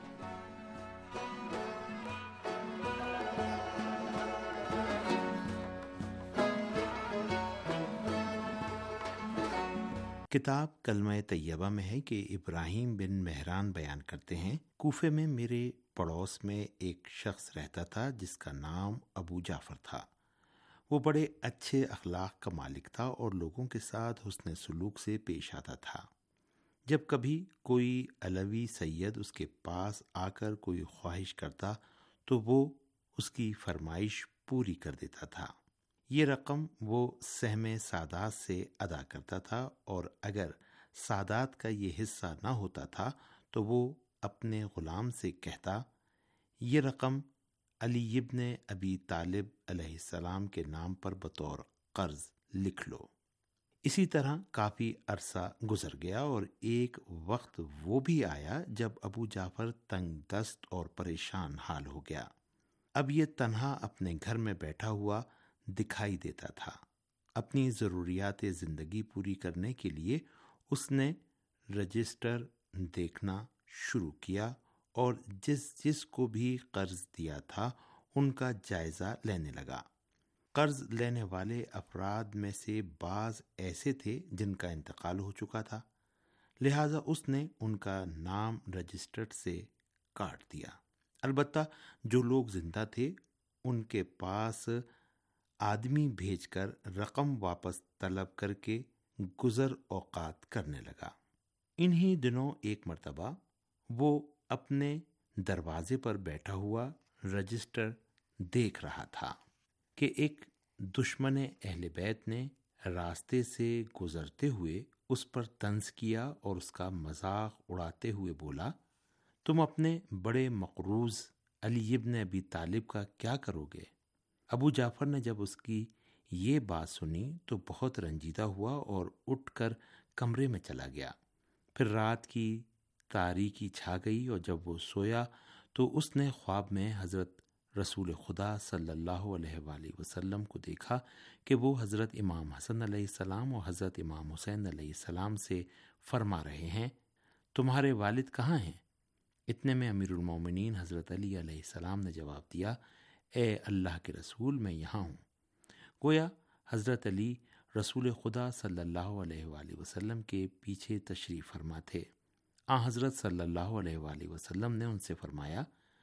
کتاب کلمہ طیبہ میں ہے کہ ابراہیم بن مہران بیان کرتے ہیں، کوفے میں میرے پڑوس میں ایک شخص رہتا تھا جس کا نام ابو جعفر تھا۔ وہ بڑے اچھے اخلاق کا مالک تھا اور لوگوں کے ساتھ حسن سلوک سے پیش آتا تھا۔ جب کبھی کوئی علوی سید اس کے پاس آ کر کوئی خواہش کرتا تو وہ اس کی فرمائش پوری کر دیتا تھا۔ یہ رقم وہ سہم سادات سے ادا کرتا تھا اور اگر سادات کا یہ حصہ نہ ہوتا تھا تو وہ اپنے غلام سے کہتا، یہ رقم علی ابن ابی طالب علیہ السلام کے نام پر بطور قرض لکھ لو۔ اسی طرح کافی عرصہ گزر گیا اور ایک وقت وہ بھی آیا جب ابو جعفر تنگ دست اور پریشان حال ہو گیا۔ اب یہ تنہا اپنے گھر میں بیٹھا ہوا دکھائی دیتا تھا۔ اپنی ضروریات زندگی پوری کرنے کے لیے اس نے رجسٹر دیکھنا شروع کیا اور جس جس کو بھی قرض دیا تھا ان کا جائزہ لینے لگا۔ قرض لینے والے افراد میں سے بعض ایسے تھے جن کا انتقال ہو چکا تھا، لہذا اس نے ان کا نام رجسٹر سے کاٹ دیا۔ البتہ جو لوگ زندہ تھے ان کے پاس آدمی بھیج کر رقم واپس طلب کر کے گزر اوقات کرنے لگا۔ انہی دنوں ایک مرتبہ وہ اپنے دروازے پر بیٹھا ہوا رجسٹر دیکھ رہا تھا کہ ایک دشمن اہل بیت نے راستے سے گزرتے ہوئے اس پر طنز کیا اور اس کا مذاق اڑاتے ہوئے بولا، تم اپنے بڑے مقروض علی ابن ابی طالب کا کیا کرو گے؟ ابو جعفر نے جب اس کی یہ بات سنی تو بہت رنجیدہ ہوا اور اٹھ کر کمرے میں چلا گیا۔ پھر رات کی تاریکی چھا گئی اور جب وہ سویا تو اس نے خواب میں حضرت رسول خدا صلی اللہ علیہ وآلہ وسلم کو دیکھا کہ وہ حضرت امام حسن علیہ السلام اور حضرت امام حسین علیہ السلام سے فرما رہے ہیں، تمہارے والد کہاں ہیں؟ اتنے میں امیر المومنین حضرت علی علیہ السلام نے جواب دیا، اے اللہ کے رسول، میں یہاں ہوں۔ گویا حضرت علی رسول خدا صلی اللہ علیہ وآلہ وسلم کے پیچھے تشریف فرما تھے۔ آن حضرت صلی اللہ علیہ وآلہ وسلم نے ان سے فرمایا،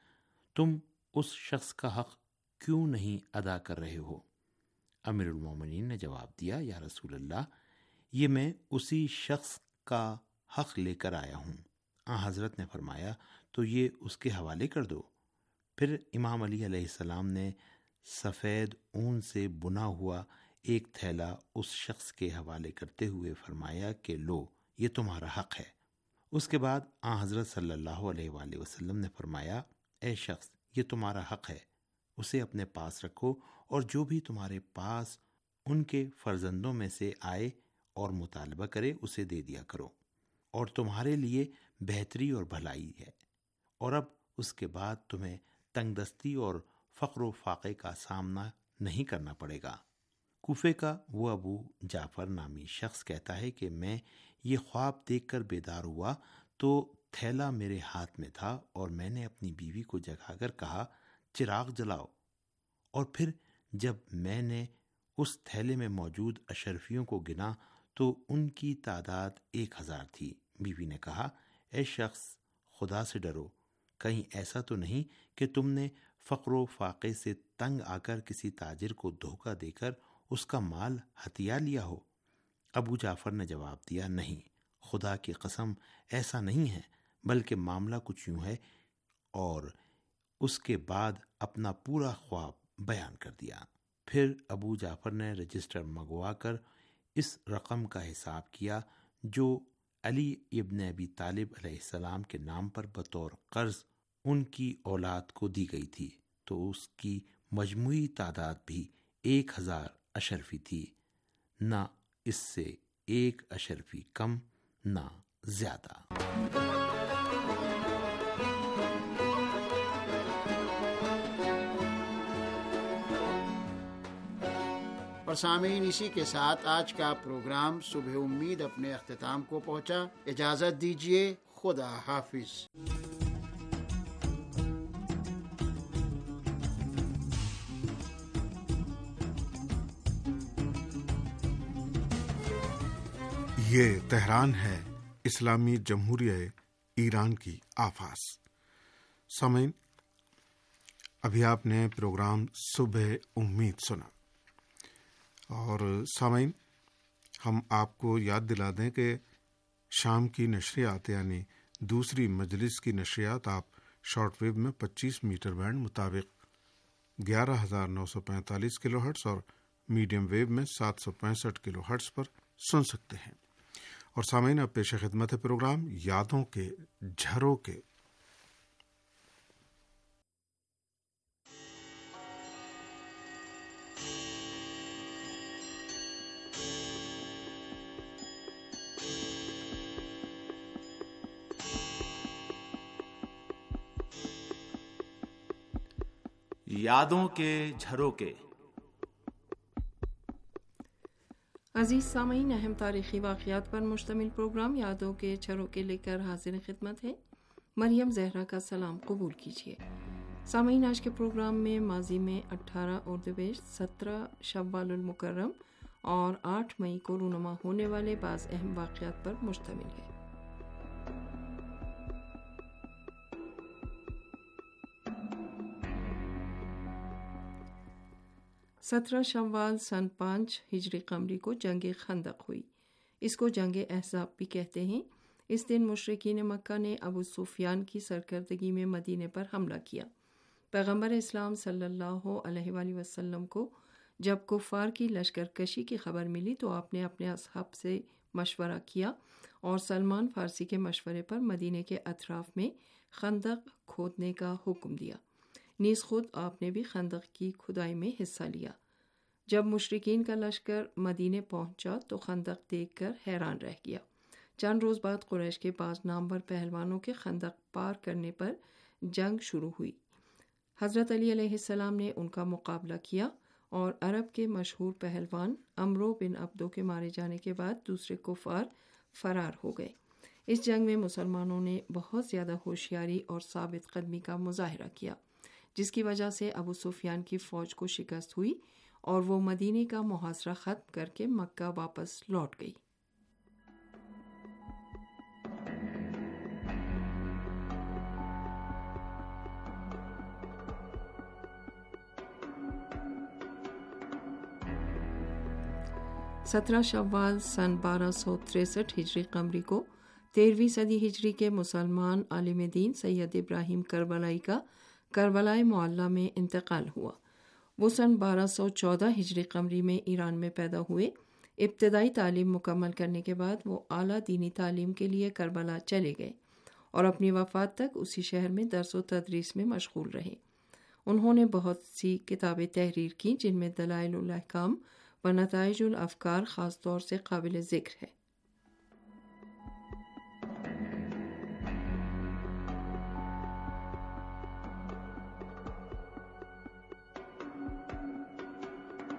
تم اس شخص کا حق کیوں نہیں ادا کر رہے ہو؟ امیر المومنین نے جواب دیا، یا رسول اللہ، یہ میں اسی شخص کا حق لے کر آیا ہوں۔ آن حضرت نے فرمایا، تو یہ اس کے حوالے کر دو۔ پھر امام علی علیہ السلام نے سفید اون سے بنا ہوا ایک تھیلا اس شخص کے حوالے کرتے ہوئے فرمایا کہ لو، یہ تمہارا حق ہے۔ اس کے بعد آن حضرت صلی اللہ علیہ وآلہ وسلم نے فرمایا، اے شخص، یہ تمہارا حق ہے، اسے اپنے پاس رکھو اور جو بھی تمہارے پاس ان کے فرزندوں میں سے آئے اور مطالبہ کرے اسے دے دیا کرو، اور تمہارے لیے بہتری اور بھلائی ہے، اور اب اس کے بعد تمہیں تنگ دستی اور فقر و فاقے کا سامنا نہیں کرنا پڑے گا۔ کوفے کا وہ ابو جعفر نامی شخص کہتا ہے کہ میں یہ خواب دیکھ کر بیدار ہوا تو تھیلا میرے ہاتھ میں تھا اور میں نے اپنی بیوی کو جگا کر کہا چراغ جلاؤ، اور پھر جب میں نے اس تھیلے میں موجود اشرفیوں کو گنا تو ان کی تعداد ایک ہزار تھی۔ بیوی نے کہا اے شخص، خدا سے ڈرو، کہیں ایسا تو نہیں کہ تم نے فقر و فاقے سے تنگ آ کر کسی تاجر کو دھوکہ دے کر اس کا مال ہتھیا لیا ہو؟ ابو جعفر نے جواب دیا نہیں، خدا کی قسم ایسا نہیں ہے، بلکہ معاملہ کچھ یوں ہے، اور اس کے بعد اپنا پورا خواب بیان کر دیا۔ پھر ابو جعفر نے رجسٹر منگوا کر اس رقم کا حساب کیا جو علی ابن ابی طالب علیہ السلام کے نام پر بطور قرض ان کی اولاد کو دی گئی تھی، تو اس کی مجموعی تعداد بھی ایک ہزار اشرفی تھی، نہ اس سے ایک اشرفی کم نہ زیادہ۔ اور سامعین، اسی کے ساتھ آج کا پروگرام صبح امید اپنے اختتام کو پہنچا۔ اجازت دیجیے، خدا حافظ۔ یہ تہران ہے، اسلامی جمہوریہ ایران کی آواز۔ سامعین، ابھی آپ نے پروگرام صبح امید سنا، اور سامعین ہم آپ کو یاد دلا دیں کہ شام کی نشریات یعنی دوسری مجلس کی نشریات آپ شارٹ ویو میں پچیس میٹر بینڈ مطابق گیارہ ہزار نو سو پینتالیس کلو ہرٹز اور میڈیم ویو میں سات سو پینسٹھ کلو ہرٹز پر سن سکتے ہیں۔ اور سامعین، اب پیش خدمت پروگرام یادوں کے جھروکے۔ یادوں کے جھروکے۔ عزیز سامعین، اہم تاریخی واقعات پر مشتمل پروگرام یادوں کے جھروکے لے کر حاضر خدمت ہے۔ مریم زہرا کا سلام قبول کیجیے۔ سامعین، آج کے پروگرام میں ماضی میں اٹھارہ اردیبہشت، سترہ شوال المکرم اور آٹھ مئی کو رونما ہونے والے بعض اہم واقعات پر مشتمل ہے۔ سترہ شوال سن پانچ ہجری قمری کو جنگ خندق ہوئی۔ اس کو جنگ احزاب بھی کہتے ہیں۔ اس دن مشرکین مکہ نے ابو سفیان کی سرکردگی میں مدینے پر حملہ کیا۔ پیغمبر اسلام صلی اللہ علیہ وآلہ وسلم کو جب کفار کی لشکر کشی کی خبر ملی تو آپ نے اپنے اصحاب سے مشورہ کیا اور سلمان فارسی کے مشورے پر مدینے کے اطراف میں خندق کھودنے کا حکم دیا۔ نیز خود آپ نے بھی خندق کی کھدائی میں حصہ لیا۔ جب مشرکین کا لشکر مدینے پہنچا تو خندق دیکھ کر حیران رہ گیا۔ چند روز بعد قریش کے بعض نامور پہلوانوں کے خندق پار کرنے پر جنگ شروع ہوئی۔ حضرت علی علیہ السلام نے ان کا مقابلہ کیا اور عرب کے مشہور پہلوان عمرو بن عبدو کے مارے جانے کے بعد دوسرے کفار فرار ہو گئے۔ اس جنگ میں مسلمانوں نے بہت زیادہ ہوشیاری اور ثابت قدمی کا مظاہرہ کیا، جس کی وجہ سے ابو سفیان کی فوج کو شکست ہوئی اور وہ مدینے کا محاصرہ ختم کر کے مکہ واپس لوٹ گئی۔ سترہ شوال سن بارہ سو تریسٹھ ہجری قمری کو تیرہویں صدی ہجری کے مسلمان عالم دین سید ابراہیم کربلائی کا کربلائے معلیٰ میں انتقال ہوا۔ وہ سن بارہ سو چودہ ہجری قمری میں ایران میں پیدا ہوئے۔ ابتدائی تعلیم مکمل کرنے کے بعد وہ اعلیٰ دینی تعلیم کے لیے کربلا چلے گئے اور اپنی وفات تک اسی شہر میں درس و تدریس میں مشغول رہے۔ انہوں نے بہت سی کتابیں تحریر کی، جن میں دلائل الاحکام و نتائج الافکار خاص طور سے قابل ذکر ہے۔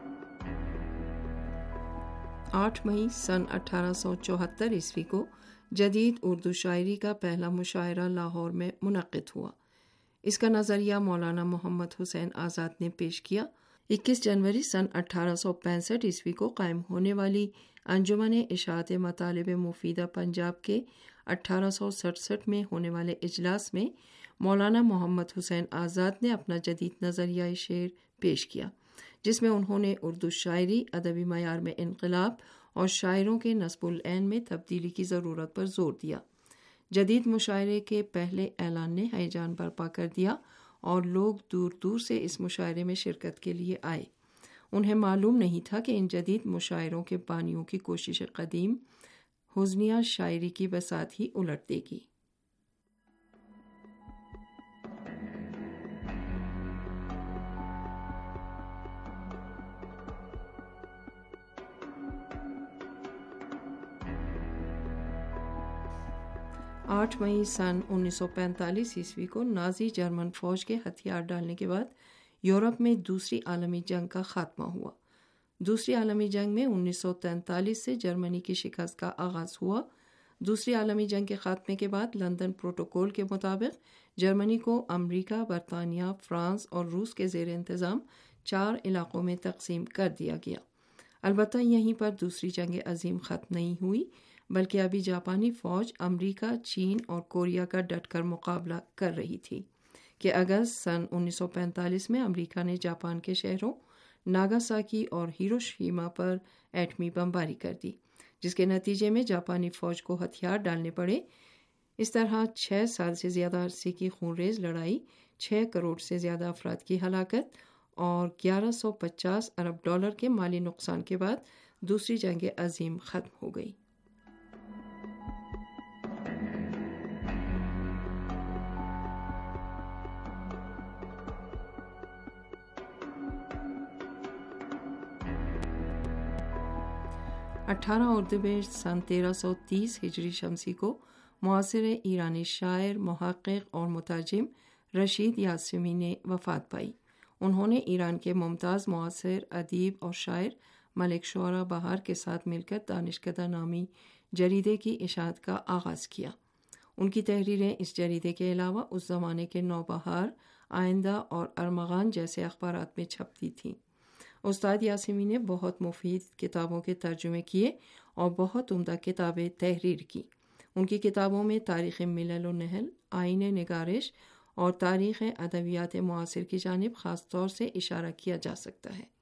آٹھ مئی سن اٹھارہ سو چوہتر عیسوی کو جدید اردو شاعری کا پہلا مشاعرہ لاہور میں منعقد ہوا۔ اس کا نظریہ مولانا محمد حسین آزاد نے پیش کیا۔ اکیس جنوری سن اٹھارہ سو پینسٹھ عیسوی کو قائم ہونے والی انجمن اشاعت مطالب مفیدہ پنجاب کے اٹھارہ سو سڑسٹھ میں ہونے والے اجلاس میں مولانا محمد حسین آزاد نے اپنا جدید نظریہ شعر پیش کیا، جس میں انہوں نے اردو شاعری ادبی معیار میں انقلاب اور شاعروں کے نصب العین میں تبدیلی کی ضرورت پر زور دیا۔ جدید مشاعرے کے پہلے اعلان نے ہیجان برپا کر دیا اور لوگ دور دور سے اس مشاعرے میں شرکت کے لیے آئے۔ انہیں معلوم نہیں تھا کہ ان جدید مشاعروں کے بانیوں کی کوشش قدیم حزنیہ شاعری کی بساط ہی الٹ دے گی۔ آٹھ مئی سن انیس سو پینتالیس عیسوی کو نازی جرمن فوج کے ہتھیار ڈالنے کے بعد یورپ میں دوسری عالمی جنگ کا خاتمہ ہوا۔ دوسری عالمی جنگ میں انیس سو تینتالیس سے جرمنی کی شکست کا آغاز ہوا۔ دوسری عالمی جنگ کے خاتمے کے بعد لندن پروٹوکول کے مطابق جرمنی کو امریکہ، برطانیہ، فرانس اور روس کے زیر انتظام چار علاقوں میں تقسیم کر دیا گیا۔ البتہ یہیں پر دوسری جنگ عظیم ختم نہیں ہوئی، بلکہ ابھی جاپانی فوج امریکہ، چین اور کوریا کا ڈٹ کر مقابلہ کر رہی تھی کہ اگست سن انیس سو پینتالیس میں امریکہ نے جاپان کے شہروں ناگاساکی اور ہیروشیما پر ایٹمی بمباری کر دی، جس کے نتیجے میں جاپانی فوج کو ہتھیار ڈالنے پڑے۔ اس طرح چھ سال سے زیادہ عرصے کی خونریز لڑائی، چھ کروڑ سے زیادہ افراد کی ہلاکت اور گیارہ سو پچاس ارب ڈالر کے مالی نقصان کے بعد دوسری جنگ عظیم ختم ہو گئی۔ اٹھارہ اردیبہشت سن تیرہ سو تیس ہجری شمسی کو معاصر ایرانی شاعر، محقق اور مترجم رشید یاسمی نے وفات پائی۔ انہوں نے ایران کے ممتاز معاصر ادیب اور شاعر ملک شعرا بہار کے ساتھ مل کر دانشکدہ نامی جریدے کی اشاعت کا آغاز کیا۔ ان کی تحریریں اس جریدے کے علاوہ اس زمانے کے نوبہار، آئندہ اور ارمغان جیسے اخبارات میں چھپتی تھیں۔ استاد یاسمی نے بہت مفید کتابوں کے ترجمے کیے اور بہت عمدہ کتابیں تحریر کی۔ ان کی کتابوں میں تاریخ ملل و نحل، آئین نگارش اور تاریخ ادبیات معاصر کی جانب خاص طور سے اشارہ کیا جا سکتا ہے۔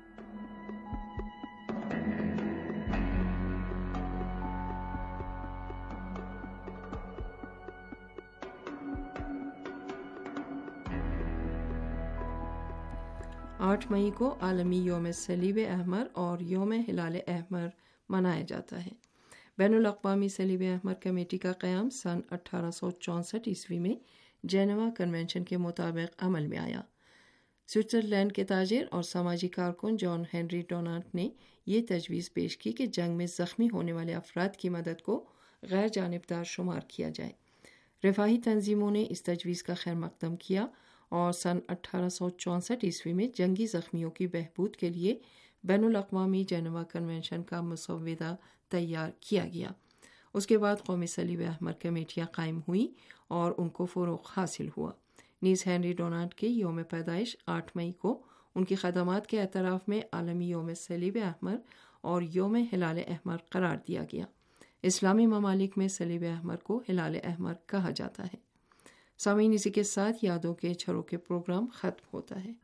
آٹھ مئی کو عالمی یوم صلیب احمر اور یوم ہلال احمر منایا جاتا ہے۔ بین الاقوامی صلیب احمر کمیٹی کا قیام سن اٹھارہ سو چونسٹھ عیسوی میں جینوا کنونشن کے مطابق عمل میں آیا۔ سوئٹزرلینڈ کے تاجر اور سماجی کارکن جان ہنری ڈونانٹ نے یہ تجویز پیش کی کہ جنگ میں زخمی ہونے والے افراد کی مدد کو غیر جانبدار شمار کیا جائے۔ رفاہی تنظیموں نے اس تجویز کا خیر مقدم کیا اور سن اٹھارہ سو چونسٹھ عیسوی میں جنگی زخمیوں کی بہبود کے لیے بین الاقوامی جنیوا کنونشن کا مسودہ تیار کیا گیا۔ اس کے بعد قومی صلیب احمر کمیٹیاں قائم ہوئیں اور ان کو فروغ حاصل ہوا۔ نیز ہنری ڈونانٹ کے یوم پیدائش آٹھ مئی کو ان کی خدمات کے اعتراف میں عالمی یوم صلیب احمر اور یوم ہلال احمر قرار دیا گیا۔ اسلامی ممالک میں صلیب احمر کو ہلال احمر کہا جاتا ہے۔ سامعین، اسی کے ساتھ یادوں کے چھروں کے پروگرام ختم ہوتا ہے۔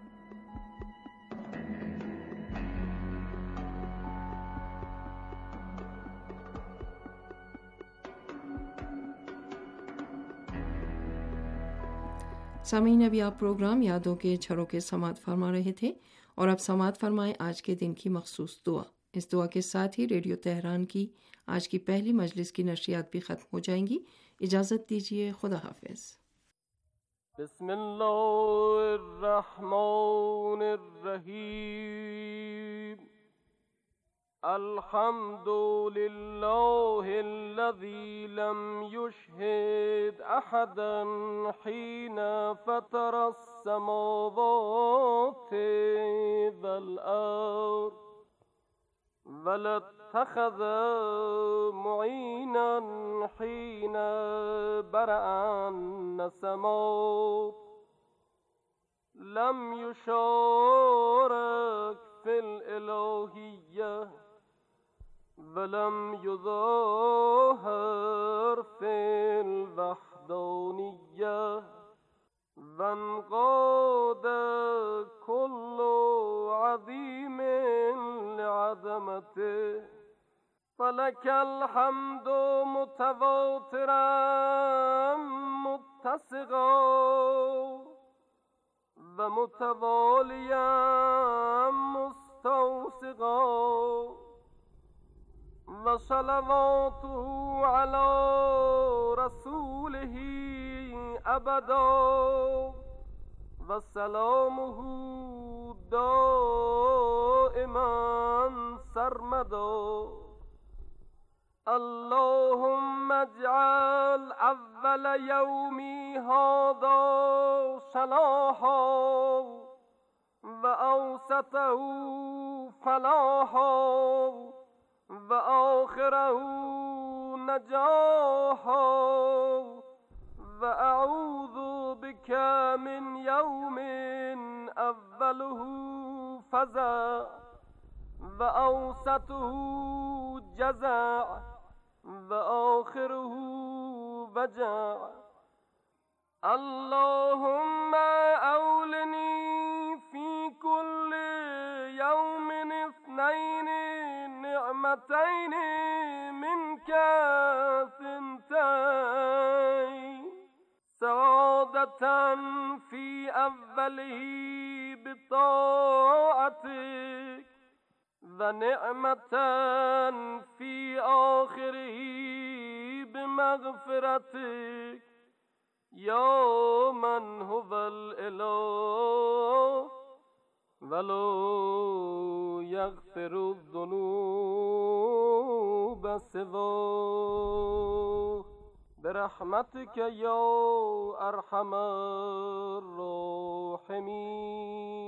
سامعین، ابھی آپ پروگرام یادوں کے چھروں کے سماعت فرما رہے تھے اور اب سماعت فرمائیں آج کے دن کی مخصوص دعا۔ اس دعا کے ساتھ ہی ریڈیو تہران کی آج کی پہلی مجلس کی نشریات بھی ختم ہو جائیں گی۔ اجازت دیجیے، خدا حافظ۔ بسم اللہ الرحمن الرحیم۔ الحمد للہ الذی لم یشہد احدا حین فطر السماوات والارض ولد اتخذ معینا حین برأ النسمات لم يشارك في الإلهية ولم يظاهر في الوحدانية وانقاد كل عظيم لعظمته فلك الحمد متواترا متسقا ومتواليا مستوسقا وصلواته على رسوله أبدا وسلامه دائما سرمدا اللهم اجعل أول يومي هذا صلاحا وأوسطه فلاحا وآخره نجاحا وأعوذ بك من يوم أوله فزع وأوسطه جزع وآخره وجع اللهم أولني في كل يوم اثنين نعمتين منك ثنتين سعادة في أوله بطاعتك ونعمة في آخره بمغفرتك يا من هو الإله ولو يغفر الذنوب سواه برحمتك يا أرحم الراحمين.